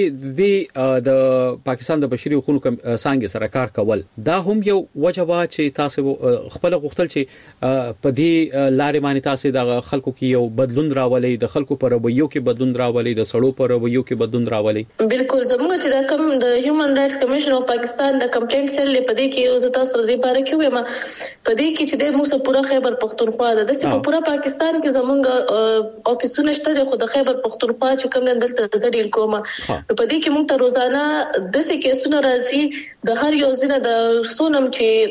د پاکستان د بشري حقوقو څنګه سره کار کول دا هم یو وجبه چې تاسو خپل غوښتل چې په دې لارې باندې تاسو د خلکو کې یو بدلون راولي د خلکو پر رویو کې بدلون راولي د سړو پر رویو کې بدلون راولي بالکل زموږ چې دا کوم د هیومن رائټس کمیشن اف پاکستان د کمپلینټ سیل په دې کې یو تاسو د لپاره کې وایم په دې کې چې د موږ پورا خیبر پختونخوا د دسه پورا پاکستان کې زموږ افیسونه شته خو د خیبر پختونخوا چې کوم دلته زړیل کومه په دې کې موږ ته روزانه د څه کیسونه راځي د هر یو ځینه د سونم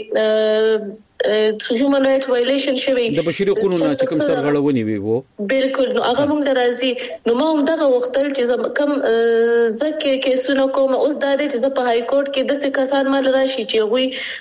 چې هیومن رائټ وایلیشن شوی د بشري حقوقو نه چې کوم سرغړونې وي وو بالکل نو هغه موږ راځي نو موږ دغه وختل چې کوم زکه کیسونه کوم اوس د دې چې په های کورټ کې د څه کسان مال راشي چې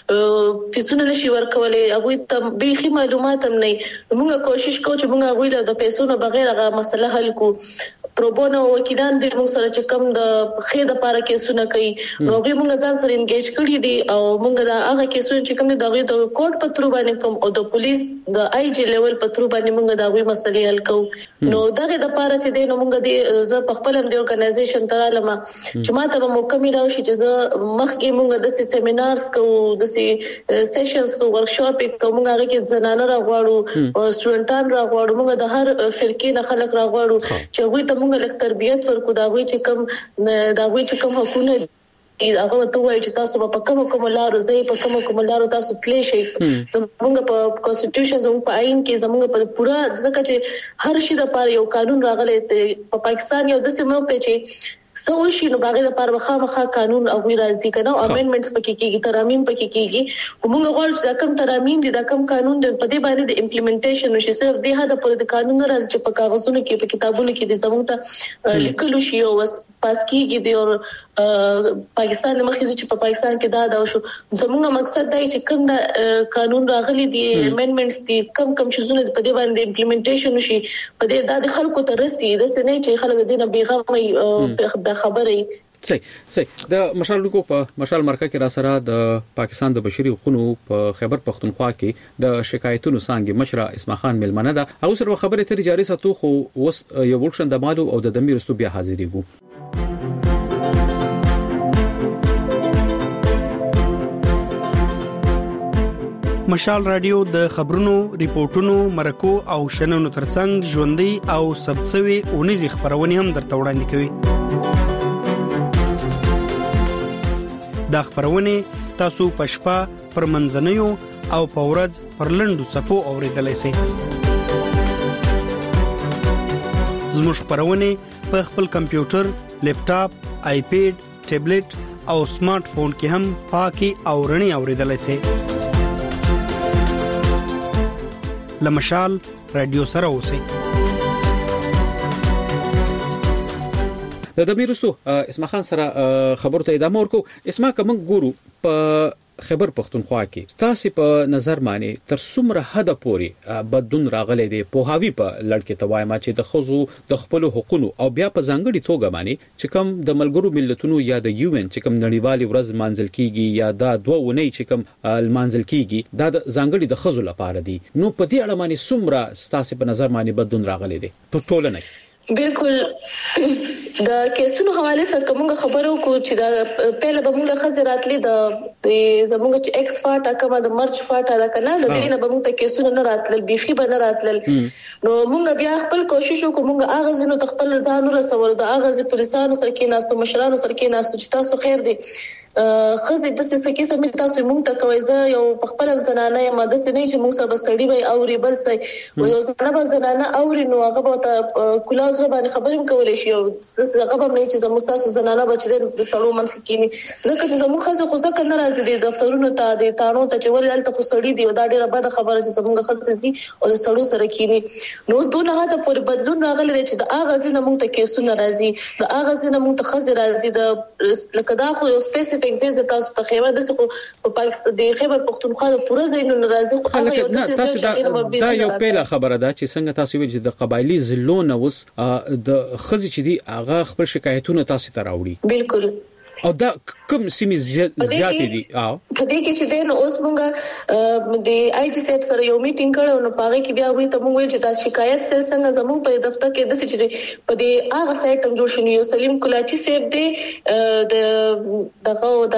وي فیسونه نشي ورکولې هغه ته به معلومات هم نه موږ کوشش کوو چې موږ هغه د پیسو نه بغیر هغه مسله حل کو پروبونو وکیلان د موږ سره چې کوم د خې د لپاره کیسونه کوي نو هغه موږ ځان سره انګیج کړی دي او موږ دا هغه کیسونه چې کوم دغه د کوټ په تر باندې کوم او د پولیس د آی جی لیول په تر باندې موږ دا غوي مسلې حل کوو نو دغه د لپاره چې د نو موږ د ز په خپل د اورګنایزیشن ترالم چې ماته به موقع مې راوشي چې ز مخکې موږ د سیمینارز کوو د سیشنز کوو ورکشاپ کوو موږ هغه کې زنانه راغواړو او سټوډنټان راغواړو موږ د هر فرقې نه خلک راغواړو چې هغه ته موږ لک تربيت ورکو دا وی چې کوم دا وی چې کوم حقونه هغه ته وایي چې تاسو په کوم کوم لارو ځای په کوم کوم لارو تاسو تللی شئ زموږ په کانسټیټیوشن زموږ په آئین کې زموږ په پورا ځکه چې هر شي د لپاره یو قانون راغلی په پاکستان یو د سیمه په چې سوشي نو باغې د پاره مخامخه قانون او راځي کنه امندمنټس پکې کېږي ترامیم پکې کېږي کومه غواړي چې کوم ترامیم دي دا کوم قانون د پدې باندې د امپلیمنټیشن نشي صرف د هدا پر د قانون راځي چې په کاغذونو کې په کتابونو کې د زموږ ته لیکلو شي او پاس کېږي د اور پاکستان مخکې چې په پاکستان کې دا دا شو زموږ مقصد دی چې کوم د قانون راغلي دي امندمنټس دي کم کم شزونه په دې باندې امپلیمنټیشن شي په دې د خلکو ته رسي د سنې چې خلک دینه بیغمه خبرې صحیح صحیح د مشال کو په مشال مرکه کې را سره د پاکستان د بشري حقوقو په خیبر پختونخوا کې د شکایتونو څنګه مشره اسماعیل خان ملمنه ده او سره خبره تر جاري ساتو خو وس یو ورشن د مالو او د دمیرستو بیا حاضرېګو. مشال رادیو د خبرونو، ریپورتونو، مرکو او شننو ترڅنګ ژوندۍ او ثبتسوي اونیزي خبرونه هم درته وړاندې کوي. دا خبرونه تاسو پښپا پر منځنیو او پورز پر لندو صفو اوریدلای شئ. زموږ خبرونه په خپل کمپیوټر، لیپټاپ، آیپیډ، ټابلیټ او سمارټ فون کې هم پاکي او رڼي اوریدلای شئ. لمشال رادیو سره اوسئ. د دمیرستو اسماعیل خان سره خبرو ته ادامه ورکو. اسماعیل کوم ګورو په خیبر پختونخوا کې تاسو په نظر معنی تر څومره حد پورې بدون راغلي دي په هاوی په لړکې توایما چې د خزو د خپل حقوقو او بیا په ځانګړي توګه معنی چې کوم د ملګرو ملتونو یا د یو ان چې کوم نړیوالي ورځ مانځل کیږي یا دا دوه ونی چې کوم مانځل کیږي دا د ځانګړي د خزو لپاره دي. نو په دې اړه معنی څومره تاسو په نظر معنی بدون راغلي دي په ټولنه؟ بالکل د کیسونو حواله سره کومه خبرو کو چې دا پهله به موږ خزراتلې د زموږ چې ایکس فاټا کومه د مرچ فاټا دا کنه د دې نه به موږ ته کیسونه نه راتلل بيخي به نه راتلل. نو موږ بیا خپل کوشش وکړو موږ هغه زنو خپل ځان رسول د هغه پولیسانو سره کې ناستو مشرانو سره کې ناستو چې تاسو خیر دی خزې د څه کې سمې تاسو موږ ته کوي زه یو خپل زنانه یم د څه نه چې موږ سبا سړی وي او ریبل سي او یو زنانه زنانه او نو هغه به ته کلاس را باندې خبرې کولې شي او هغه به نه چې زموږ تاسو زنانه بچ دې د سلو منځ کې نه ځکه چې زموږ خزه خو ځکه نه راځي د دفترونو ته د تانو ته چې ولې تل خو سړی دی دا ډیره بده خبره چې زموږ خزه زی او د سړو سره کینی نو دونه هغه په بدلون راغلی چې د هغه ځنه موږ ته کیسونه راځي د هغه ځنه موږ ته خزه راځي د لکه دا خو یو سپیسیفیک ځای تاسو ته خیبر د څه په پاکستان د خیبر پختونخوا د پوره ځایونو ناراضي خو هغه یو د څه دا یو پیله خبره ده چې څنګه تاسو ویل چې د قبایلی زلون اوس د خزي چې دی هغه خپل شکایتونه تاسو ته راوړي. بالکل او دا کوم سیمې زیاتې دي او په دې کې چې دین اوس موږ د آی جی سیب سره یو میټینګ کړو نو پاره کې بیا وی ته موږ چې دا شکایت سره څنګه زموږ په دفتر کې د څه چې په دې هغه سایت هم جوړ شنو یو سلیم کولاچی سیب دی د دغه د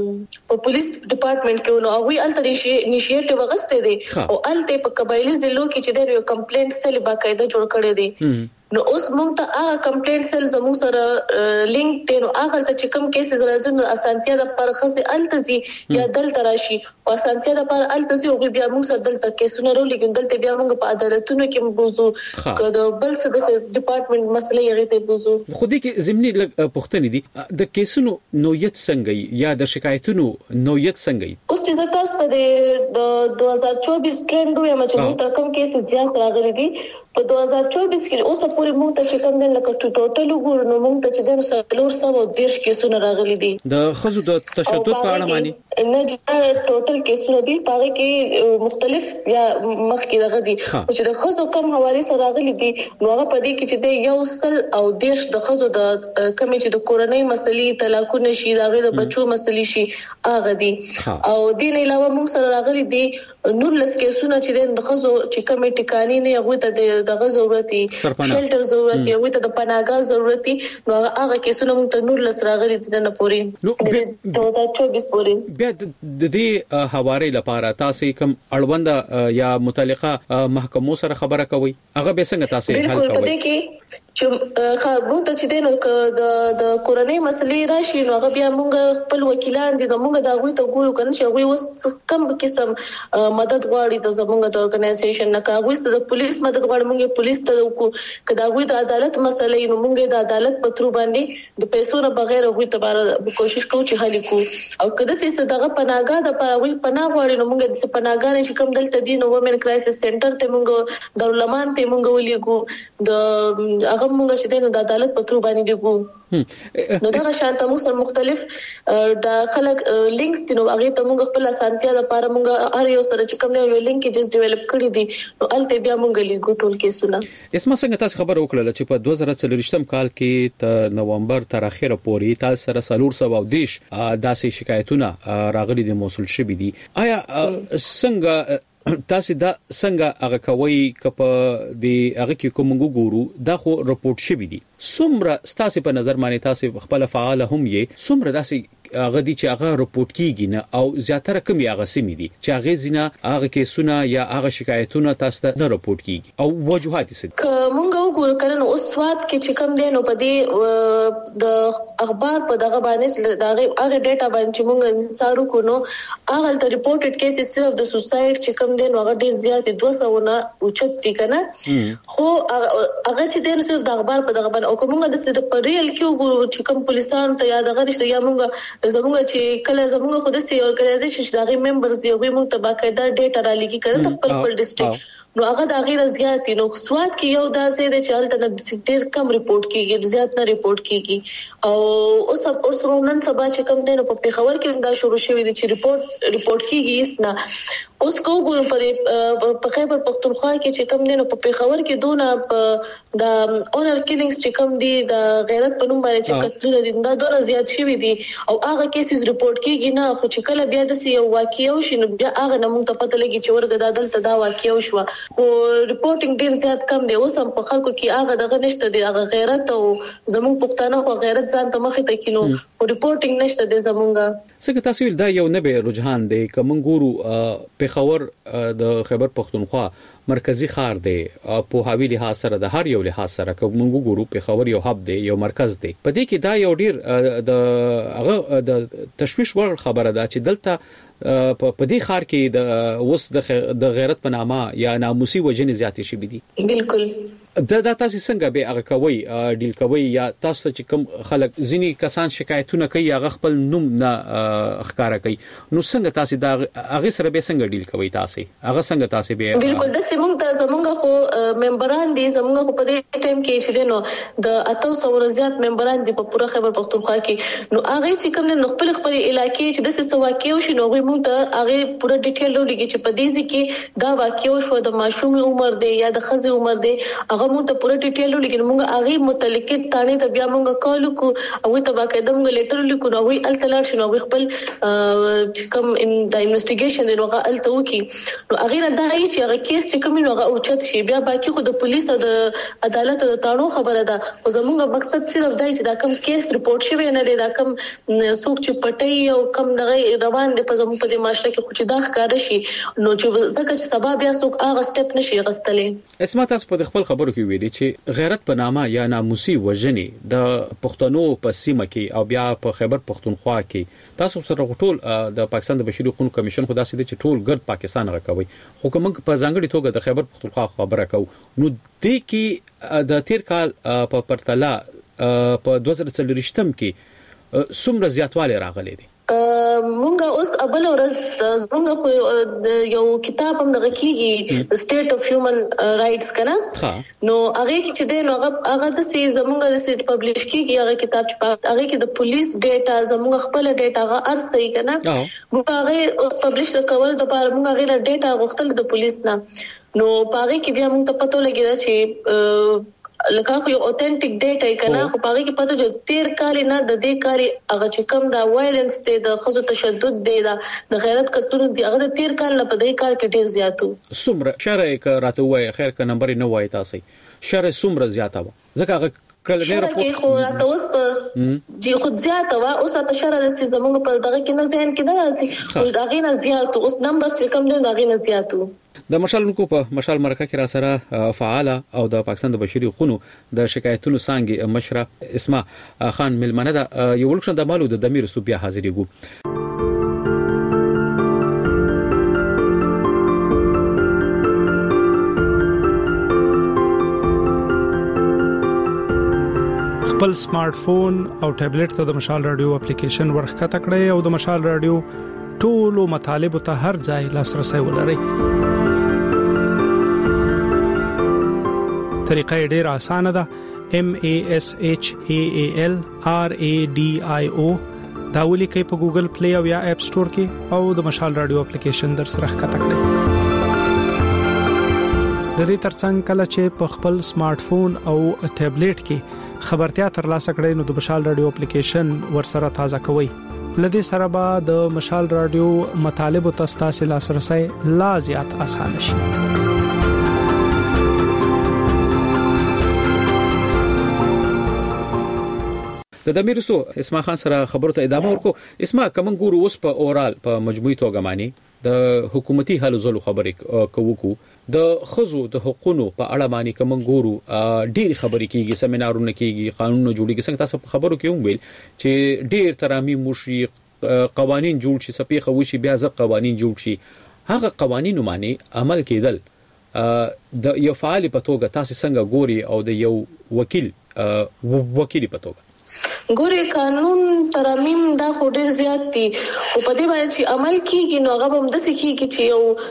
پولیس ډپارټمنټ کې نو وی الته انیشیټیو وغسته دی او الته په قبایلی ضلعو کې چې د یو کمپلینټ سل باقاعده جوړ کړی دی. نو اوس موږ ته هغه کمپلینټ سل زموږ سره لینک دی نو هغه ته چې کوم کیسز راځي نو اسانتیا د پرخصه التزي یا دل تراشي او اسانتیا د پر التزي او بیا موږ سره دلته کیسونه رولې دلته بیا موږ په عدالتونو کې موضوع کړه بل څه د ډپارټمنټ مسلې یې ته موضوع خو دې کې زمینی پښتنې دي د کیسونو نوعیت څنګه یا د شکایتونو نوعیت څنګه اوس چې تاسو ته د دوه هزار چوبیس ټرند یا مچو ته کوم کیسز زیات راغلي دي په دوه هزار چوبیس کې اوس پورې موږ ته چې کوم دن لکه ټوټل وګورو نو موږ ته چې د سلور سم او دیش کیسونه راغلي دي د خزو د تشدد په اړه معنی نه ټوټل کیسونه دي پاره کې مختلف یا مخکې دغه دي چې د خزو کم حواله سره راغلي دي نو هغه په دې کې چې د یو سل او دیش د خزو د کمی چې د کورنۍ مسلې طلاقونه شي دغه د بچو مسلې شي هغه دي او دین علاوه موږ سره راغلي دي نور لس کیسونه چې د خزو چې کمی ټکانی نه هغه ته دغه ضرورت دي شلټر ضرورت دی او ته د پناهګاه ضرورت دي نو هغه کیسونه موږ ته نور لس راغلي دي نه پوري دوه هزار چوبیس پوري بیا د دې حواله لپاره تاسو کوم اړوند یا متعلقه محکمو سره خبره کوي هغه به څنګه تاسو حل کوي بالکل پدې کې چې خبرو ته چې دینو د د کورنۍ مسلې راشي نو هغه بیا موږ خپل وکیلان دي موږ دا غوي ته ګورو کنه چې غوي وس کم قسم مدد غواړي د زموږ د اورګنایزیشن نه کاوي د پولیس مدد غواړي موږ پولیس ته وکړو کدا غوي د عدالت مسلې نو موږ د عدالت په تر باندې د پیسو نه بغیر غوي ته بار کوشش کوو چې حل کو او کله چې دغه پناهګاه د پاوی پناه غواړي نو موږ د پناهګاه چې کوم دلته دي نو وومن کرایسس سنټر ته موږ دارالمان ته موږ ولېګو د هغه هغه موږ چې د عدالت په تر باندې دیګو نو دا شانته موږ سره مختلف د خلک لینکس دي نو هغه ته موږ خپل سانتیا د لپاره موږ هر یو سره چې کوم یو لینک جس ډیولپ کړی دي نو الته بیا موږ لیګو ټول کیسونه اسما څنګه تاسو خبر وکړه چې په دوه زره څلورم کال کې ته نومبر تر اخره پورې تاسو سره سلور سو او دیش داسې شکایتونه راغلي دي موصول شوي دي آیا څنګه تاسو دا څنګه هغه کوي کپ دی هغه کې کوم ګورو دا خو رپورټ شوی دي څومره تاسو په نظر باندې تاسو خپل فعال هم یې څومره داسې هغه دي چې هغه رپورټ کیږي نه او زیاتره کم یې هغه سمې دي چې هغه زینه هغه کیسونه یا هغه شکایتونه تاسو ته نه رپورټ کیږي او وجوهات یې څه که مونږ وګورو کنه اوس وخت کې چې کم دی نو په دې د اخبار په دغه باندې دغه هغه ډیټا باندې چې مونږ سارو کو نو هغه ته رپورټډ کیسز صرف د سوسایډ چې کم دی نو هغه ډیر زیات دوه سوه نه اوچت دي کنه خو هغه چې دی صرف د اخبار په دغه باندې او کومه د سره په ریل کې وګورو چې کوم پولیسان ته یا دغه نشته یا مونږ زموږ چې کله زموږ خود سي اورګنایزیشن چې دغه ممبرز دی هغه موږ ته باقاعده ډیټا را لګي کړه د خپل خپل ډیسټریکټ نو هغه د غیر زیات نو سواد کې یو داسې د چالت نه ډیر کم ریپورت کیږي زیات نه ریپورت کیږي او اوس اوس نن سبا چې کم دی نو په پیښور کې دا شروع شوی دی چې ریپورت ریپورت کیږي اس نه اوس کو ګورو په خیبر پختونخوا کې چې کم دی نو په پیښور کې دونه د اونر کیلینګز چې کم دی د غیرت په نوم باندې چې قتلونه دي دا دونه زیات شوی دي او هغه کیسز ریپورت کیږي نه خو چې کله بیا د یو واقعي شي نو بیا هغه نه مونږ ته پته لګي چې ورګه د عدالت دا واقعي شو او ریپورټینګ ډیر زیات کم دی اوس هم په خلکو کې هغه دغه نشته دی هغه غیرت او زموږ پښتانه خو غیرت ځان ته مخې ته کینو او ریپورټینګ نشته دی زموږه څنګه تاسو دا یو نه به رجحان دی کوم ګورو پیښور د خیبر پختونخوا مرکزی ښار دی په هاوی لحاظ سره د هر یو لحاظ سره کوم ګورو پیښور یو هب دی یو مرکز دی په دې کې دا یو ډیر د هغه د تشویش ور خبره ده چې دلته په دې ښار کې د وس د غیرت په نامه یا ناموسي وجنې زیاتې شي دي بالکل دا د تاسو څنګه به هغه کوي ډیل کوي یا تاسو چې کوم خلک ځینی کسان شکایتونه کوي هغه خپل نوم نه ښکارا کوي نو څنګه تاسو دا هغه سره به څنګه ډیل کوي تاسو هغه څنګه تاسو به بالکل د سیمون ته زمونږ خو ممبران دي زمونږ خو په دې ټیم کې چې نو د اته سوه زیات ممبران دي په پوره خیبر پختونخوا کې نو هغه چې کوم نه خپل خپل علاقې چې د څه واقعي شي نو موږ ته هغه پوره ډیټیل لګي چې په دې ځکه دا واقعي شو د ماشوم عمر دی یا د خزي عمر دی هغه موږ ته پوره ډیټیل لیکن موږ هغه متعلق تانه ته بیا موږ کال کو او ته باقاعده موږ لیټر لیکو نو وی التلار شنو وی خپل کوم ان د انویسټیګیشن دی نوغه الته وکي نو هغه دا ای چې هغه کیس چې کوم نوغه اوچت شي بیا باقي خو د پولیس او د عدالت او د تانو خبره ده او زموږ مقصد صرف دا چې دا کوم کیس رپورټ شوی نه دی دا کوم څوک چې پټي او کوم دغه روان دي په زموږ په دې معاشره کې خو چې دا ښکار شي نو چې ځکه چې سبب بیا څوک هغه سټپ نشي غستلې اسمه تاسو په خپل خبرو کې ویلي چې غیرت په نامه یا ناموسي وجنې د پښتنو په سیمه کې او بیا په خیبر پختونخوا کې تاسو سره ټول د پاکستان د بشري حقوقو کمیشن خو داسې دي چې ټول ګرد پاکستان راکوي خو کوم په ځانګړي توګه د خیبر پختونخوا خبره کوو نو د کې د تیر کال په پرتله په دوه زره څلورویشتم کې څومره زیاتوالی راغلی دی مونږه اوس ابل ورځ زمونږ خو یو کتاب هم دغه کیږي سټیټ اف هیومن رائټس کنه نو هغه کې چې دی نو هغه هغه د سي زمونږ د سي پبلش کیږي هغه کتاب چې هغه کې د پولیس ډیټا زمونږ خپل ډیټا هغه ارسي کنه مونږ هغه اوس پبلش کول د لپاره مونږ هغه ډیټا غوښتل د پولیس نه نو هغه کې بیا مونږ ته پته لګی چې لکه خو یو اوتنټیک ډیټا کنه خو پاره کې پته جو تیر کال نه د دې کاری هغه چې کم دا وایلنس ته د خزو تشدد دی دا د غیرت کتون دی هغه د تیر کال نه په دې کال کې ډیر زیاتو سمره شرع ک راته وای خیر ک نمبر نه وای تاسو شرع سمره زیاته و ځکه هغه کله نه راپورټ خو راته اوس په جی خود زیاته وا اوس ته شرع د زمونږ په دغه کې نه ځین کې نه راځي خو دغه نه زیات اوس نمبر څه کم دی دغه نه زیاتو د مشالونکو په مشال مرکه کې را سره فعال او د پاکستان د بشري حقوقو د شکایتونو څنګه مشره اسماء خان ملمنه د یو لکشن د مالو د دمیر صوبیا حاضرېګو خپل سمارټ فون او ټابلیټ ته د مشال رادیو اپلیکیشن ورخکته کړئ او د مشال رادیو ټولو مطالب ته هر ځای لاسرسي ولرئ طریقه ډیره اسانه ده M A S H A A L R A D I O دا ولیکئ په ګوګل پلی او یا اپ سٹور کې او د مشال رادیو اپلیکیشن در سره ښکته کړئ. د دې ترڅنګ کله چې په خپل سمارټ فون او ټابلیټ کې خبرتیا ترلاسه کړئ نو د مشال رادیو اپلیکیشن ورسره تازه کوئ. لدې سره به د مشال رادیو مطالب او تاسو لاسرسي لا زیات آسان شي. د دمیرستو اسما خان سره خبرو ته ادامه ورکو. اسما کوم ګورو اوس په اورال په مجموعي توګه معنی د حکومتي هلو ځلو خبرې کوو د خزو د حقوقو په اړه معنی کوم ګورو ډېر خبرې کیږي، سیمینارونه کیږي، قانونونه جوړیږي. څنګه تاسو په خبرو کې هم ویل چې ډېر ترامیم مشري قوانين جوړ شي، سپیخه وشي، بیا ځکه قوانين جوړ شي. هغه قوانين معنی عمل کېدل د یو فعال په توګه تاسو څنګه ګوري او د یو وکیل وکیل په توګه؟ ګوري قانون ترامیم دا خو ډیر زیات دي او په دې باندې چې عمل کیږي نو هغه هم د سکیږي چې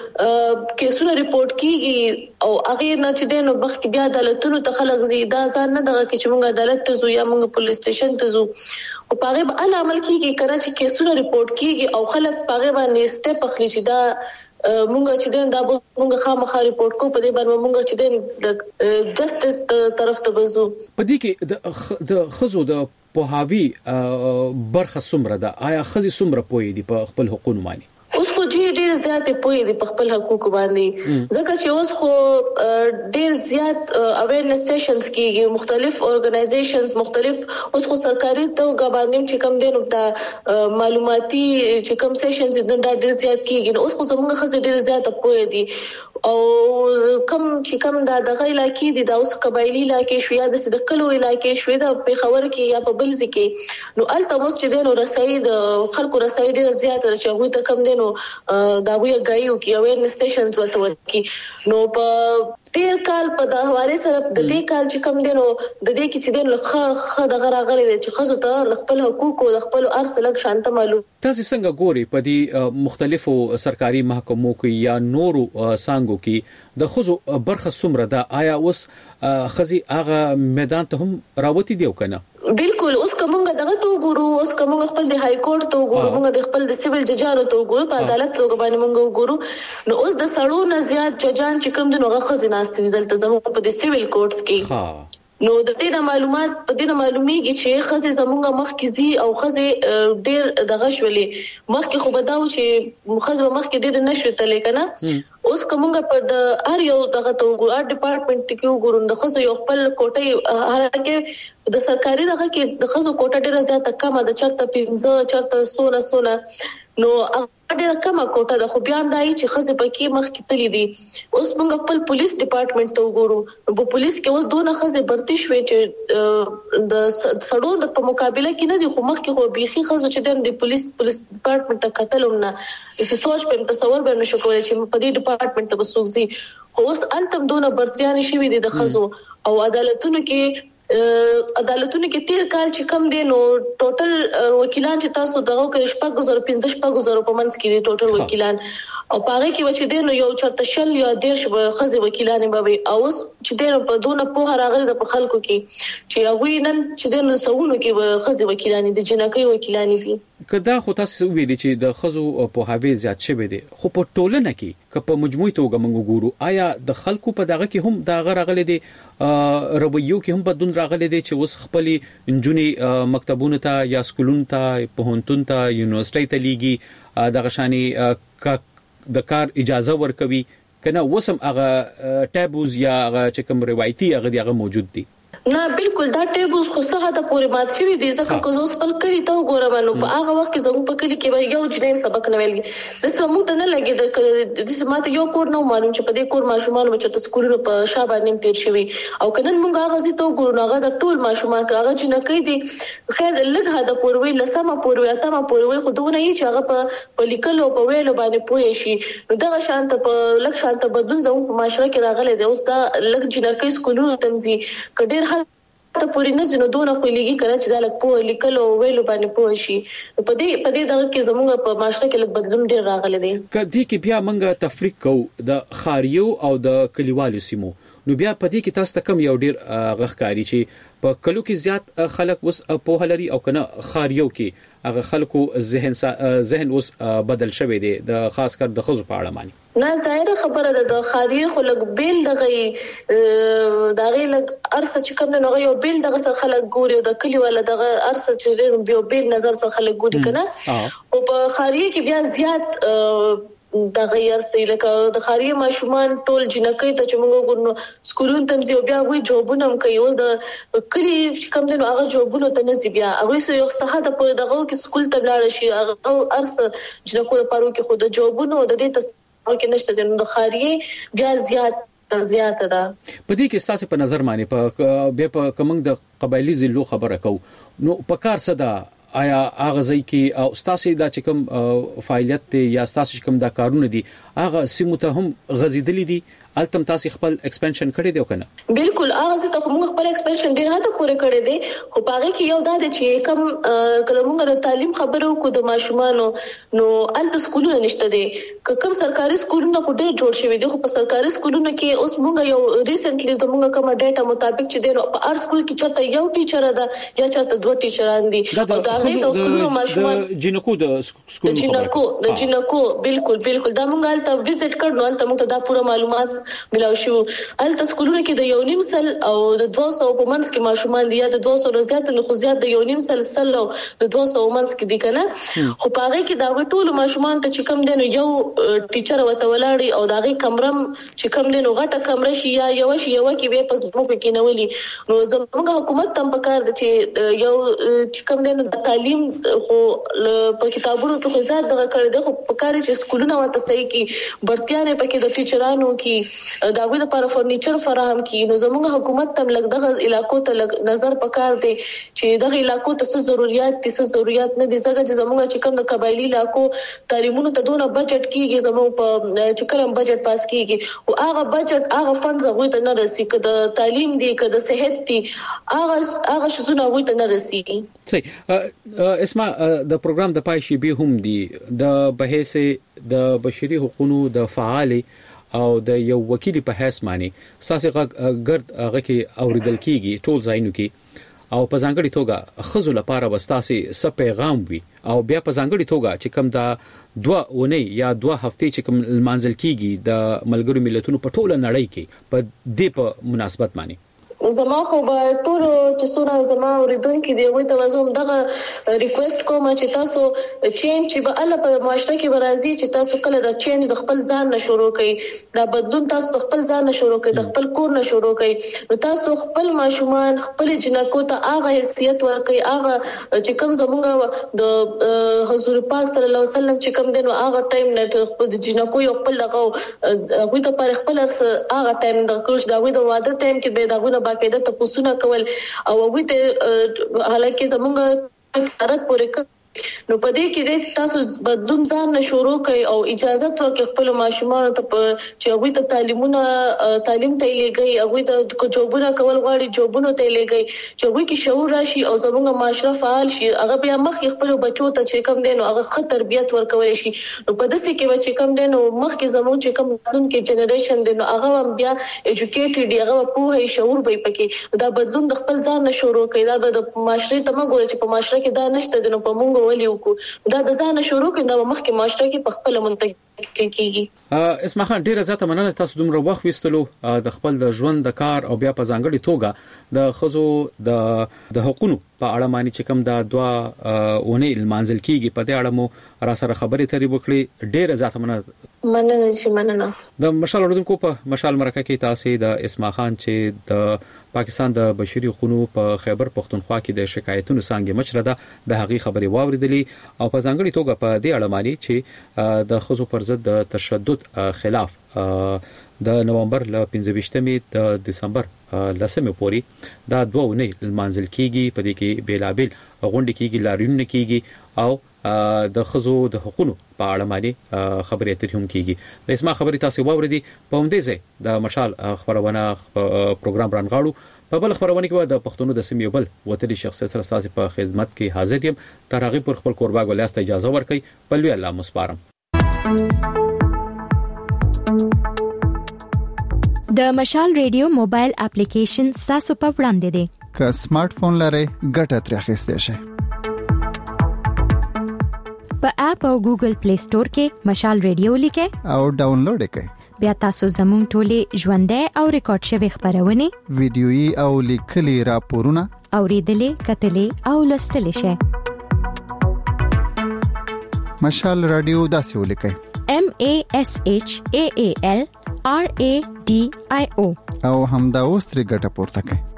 یو کیسونه ریپورت کیږي او هغه نه چې دنه وخت بیا عدالتونو ته خلک زیاده ځان نه دغه چې موږ عدالت ته زو یا موږ پولیس سټیشن ته زو او په هغه باندې عمل کیږي کله چې کیسونه ریپورت کیږي او خلک په هغه باندې سټپ اخلي چې دا مونږ چې دین دا مونږ خامخا ریپورت کو په دې باندې مونږ چې دین د جسټس طرف ته بزو. په دې کې د خزو د پوهاوی برخه سمره ده، آیا خزي سمره پوي دي په خپل حقوقو باندې؟ اوس خو ډیر زیات پوي دي په خپل حقوقو باندې، ځکه چې اوس خو ډیر زیات اویرنس سیشنز کیږي، مختلف اورګنایزیشنز مختلف اوس خو سرکاري توګه باندې چې کم دینو د معلوماتي چې کم سیشنز د ډیر زیات کیږي. اوس خو زموږ خزي ډیر زیات پوي دي او کم چې کم دا دغه علاقې دي دا اوس قبایلی علاقې شو یا د صدقلو علاقې شو د پیښور کې یا په بلځ کې نو الته اوس چې دینو رسای د خلکو رسای ډیر زیات چې هغه ته کم دینو دا وی غایو کې اویرنس سټیشنز وته ورکی نو په تیر کال په د حواله سره د دې کال چې کم دینو د دې کې چې دین خ خ د غراغلي چې خزو ته خپل حقوق او خپل ارث لګ شانته معلوم. تاسو څنګه ګوري په دې مختلفو سرکاري محکمو کې یا نورو څنګه کې د خزو برخه سمره ده؟ آیا اوس خزي هغه میدان ته هم راوتی دی کنه؟ بالکل. اوس کومه دغه تو ګورو، اوس کومه خپل د های کورټ تو ګورو، موږ د خپل د سیویل ججانو تو ګورو، په عدالت توګه باندې موږ ګورو. نو اوس د سړو نه زیات ججان چې کوم د نوغه خزي ناست دي دلته زموږ په د سیویل کورټس کې. نو د دې معلومات په دې معلومیږي چې خزي زموږه مخ کې زی او خزي ډیر دغه شولې مخ کې خو بداو چې خزي مخ کې ډیر نشته لیکنه. اوس کومه په د هر یو دغه تو ګور ډپارټمنټ کې وګورم د خزو یو خپل کوټه هرکه د سرکاري دغه کې د خزو کوټه ډیره زیاته کمه د چرته پنځه چرته سونه سونه نو ډیره کمه کوټه ده، خو بیا هم دای چې خزه پکې مخ کې تللی دي. اوس موږ خپل پولیس ډپارټمنټ ته وګورو، په پولیس کې اوس دوه خزه برتی شوې چې د سړو د په مقابله کې نه دي، خو مخ کې خو بيخي خزه چې د پولیس پولیس ډپارټمنټ ته قتلوم نه چې سوچ په تصور به نشو کولای چې په دې ډپارټمنټ ته وسوځي. خو اوس التم دوه برتيان شوې دي د خزو او عدالتونو کې عدالتونو کې تیر کال چې کم دي نو ټوټل وکیلان چې تاسو دغه کې شپږ زره پنځه شپږ زره په منځ کې دي ټوټل وکیلان او پاره کې و چې دین یو چرته شل یا دیش به خزي وکیلان به او چې دین په دونه په راغلي د خلکو کې چې هغه نن چې دین سوونو کې به خزي وکیلان دي جنکې وکیلان دي. کدا خو تاسو ویلي چې د خزو په هاوی زیات شوی دي، خو په ټولنه کې که په مجموعي توګه موږ ګورو آیا د خلکو په دغه کې هم دا غراغلي دي رویو کې هم بدون راغلي دي چې اوس خپلې انجونی مکتبونو ته یا سکولونو ته پوهنتون ته یونیورسيټي ته لیږي دغه شاني د کار اجازه ورکوي کنه وسم هغه ټابوز یا هغه چې کوم روایتي هغه دی هغه موجود دي؟ نه بالکل دا ټیبوز خو څه هدا پورې مات شوی دي ځکه که زه خپل کلی ته وګورم نو په هغه وخت کې زموږ په کلی کې یو جنیم سبق نه ویل د سمو ته نه لګي د سمات یو کور نو معلوم چې په دې کور ماشومان مچ ته سکولونو په شابه نیم تیر شوی او کنه موږ هغه زی ته وګورو هغه د ټول ماشومان هغه چې نه کوي دي خیر لږ هدا پورې لسمه پورې اتمه پورې خو دونه یې چې هغه په لیکلو په ویلو باندې پوي شي نو دغه شانت په لږ شانت بدون زموږ په معاشره کې راغلي دی اوس دا لږ جنکې سکولونو تمزي کډیر ته پوری نه زنه دونه خو لګي کړه چې دا لک په لیکلو ویلو باندې پوه شي په دې په دې دغه کې زموږ په معاشره کې لږ بدلون ډیر راغلی دی. کدی کې بیا موږ تفریق کو د خاریو او د کلیوالو سیمو نو بیا په دې کې تاسو ته کم یو ډیر غخکاری چې په کلو کې زیات خلک وس په هلري او کنه خاریو کې هغه خلکو ذهن ذهن اوس بدل شوی دی د خاص کر د خزو په اړه مانی نه ظاهر خبره ده د خاریه خو لګ بیل دغه دغه لګ ارسه چې کوم نه یو بیل دغه سره خلک ګوري د کلی ولا دغه ارسه چې یو بیل نظر سره خلک ګوري کنه او په خاریه کې بیا زیات د غیر سي لکه د خاریه ماشومان ټول جنکې ته چې موږ ګورنو سکولون تم زی بیا وي جوبونه کوي او د کلی کوم دنو هغه جوبونه ته نسی بیا هغه سه یو صحه د په دغه کې سکول ته لاړ شي هغه ارسه جنکو لپاره کې خود جوبونه د دې ته کې نشته د خاریه بیا زیات زیات ده په دې کې تاسو په نظر مانی په بیا په کومنګ د قبایلی زلو خبره کو نو په کار صدا آیا هغه ځای کې او تاسو دا چې کوم فعالیت یا تاسو کوم دا کارونه دي هغه سیمه ته هم غزیدلې دي التم تاسو خپل ایکسپانشن کړی دی کنه بالکل هغه څه ته موږ خپل ایکسپانشن ډیر هته پوره کړی دی خو پاره کې یو دا چې کوم کله موږ د تعلیم خبرو کو د ماشومانو نو الته سکولونه نشته دي کوم سرکاري سکولونه خو ډیر جوړ شوی دي خو په سرکاري سکولونو کې اوس موږ یو ریسنټلی زموږ کوم ډاټا مطابق چې دی په هر سکول کې چرته یو ټیچر ده یا چرته دوه ټیچران دي او دا هغه د سکولونو ماشومان د جنکو د سکولونو جنکو د جنکو بالکل بالکل دا موږ الته وزټ کړو الته موږ دا پوره معلومات ملاو شو الته سکولونو کې د یو نیم سل او د دوه سوه په منځ کې ماشومان دي یا د دوه سوه زیات نه خو زیات د یو نیم سل سل او د دوه سوه منځ کې دي کنه خو پاره کې دا ټول ماشومان ته چې کم دي نو یو ټیچر وته ولاړی او داغه کمرم چې کم دي نو غټه کمره شي یا یو شي یو کې به پس مو کې نه ولي نو زموږ حکومت تم پکار دي چې یو چې کم دي نو د تعلیم خو په کتابونو کې خو زیات دغه کړی دی خو پکار چې سکولونه وته صحیح کې برتيانه پکې د ټیچرانو کې دا غوډه لپاره فرنیچر فراهم کی نو زموږ حکومت تم لګ دغه علاقو ته نظر پکار دی چې دغه علاقو ته څه ضرورت دي څه ضرورت نه دي ځکه چې زموږ چې کوم د قبایلی علاقو تعلیمونو ته دونه بجټ کیږي زموږ په چې کوم بجټ پاس کیږي او هغه بجټ هغه فندز هغه ته نه رسي کده تعلیم دی کده صحت دی هغه هغه شزونه هغه ته نه رسي صحیح اسمع د پروګرام د پای شی به هم دی د بحث د بشري حقوقو د فعال او د یو وکیل په حیث معنی ساسي غرد هغه کې اوریدل کیږي ټول ځایونو کې او په ځانګړي توګه خزو لپاره وستاسي س پیغام وي او بیا په ځانګړي توګه چې کوم دا دوه اونۍ یا دوه هفتې چې کوم منځل کیږي د ملګرو ملتونو په ټوله نړۍ کې په دې په مناسبت معنی زما خو به ټول چې څونه زما اوریدونکو دی وي ته زوم دغه ریکوست کوم چې تاسو چینج چې به الله په معاشره کې برازي چې تاسو کله د چینج د خپل ځان نه شروع کړئ دا بدلون تاسو د خپل ځان نه شروع کړئ د خپل کور نه شروع کړئ نو تاسو خپل ماشومان خپل جنکو ته هغه حیثیت ورکړئ هغه چې کوم زمونږ د حضور پاک صلی الله علیه وسلم چې کوم دنو هغه ټایم نه خپل جنکو یو خپل دغه هغه ته پر خپل هغه ټایم د کروش دا وي د واده ټایم کې به دغه باقاعده تاسو کول او هغه ته حالکه زمونږ طرف پورې نو پدې کې د تاسو بدلون ځان نه شروع کړئ او اجازه ورکړئ خپل ماشومان ته چې هغه ته تعلیمونه تعلیم ته لګي هغه ته جوبونه کول غواړي جوبونه ته لګي چې هغه کې شعور راشي او زموږ معاشره فعال شي هغه بیا مخ خپل بچو ته چې کم دین هغه خطر تربيت ورکول شي نو په داسې کې چې کم دین مخ کې زموږ چې کم بدلون کې جنریشن دین هغه بیا ایجوکیټډ هغه په شعور به پکې دا بدلون د خپل ځان نه شروع کړي دا د معاشره ته موږ چې په معاشره کې دا نشته دین په موږ ولي وکړو دا د ځان شروع کړه د مخکې معاشره کې په خپل منطق کیږي اسما خان ډیره زیاته مننه تاسو دومره وخت وستلو د خپل د ژوند د کار او بیا په ځانګړي توګه د خزو د د حقوقو په اړه معنی چې کوم دا دوا ونی المنزل کیږي په دې اړه مو را سره خبرې ترې وکړي ډیره زیاته مننه مننه چې مننه د مشال اردوونکو په مشال مرکه کې تاسو د اسما خان چې د پاکستان د بشري حقوقو په خیبر پختونخوا کې د شکایتونو څنګه مشره ده د هغې خبرې واوریدلې او په ځانګړي توګه په دې اړه معنی چې د خزو پر ضد د تشدد خلاف د نومبر ل پنځه ویشتمې د دسمبر لسمه پورې دا دوه ونې منځل کیږي په دې کې بیلابل غونډې کیږي لاریون کیږي او د خزو د حقوقو په اړه باندې خبرې اترې هم کیږي د اسما خبرې تاسو واوریدي په همدې ځای د مشال خبرونه پروګرام رانغاړو په بل خبرونه کې د پښتونو د سیمې بل وتري شخصیت سره تاسو په خدمت کې حاضر یم تر هغه پر خپل قربا ګولاست اجازه ورکړئ په لوی الله مسپارم د مشال ریډیو موبایل اپلیکیشن تاسو په وړاندې دی. که سمارټ فون لرئ ګټه ترې اخیستئ شئ. په اپ او ګوګل پلی سٹور کې مشال ریډیو لیکئ او ډاونلوډ کړئ. بیا تاسو زموږ ټولې ژوندۍ او ریکارډ شوی خبرونه ویډیويي او لیکلي راپورونه اوریدلې کتلې او لوستلې شئ. مشال رادیو داسې ولیکئ: M A S H A A L R A D I O او همدا اوس ترې ګټه پورته کړئ.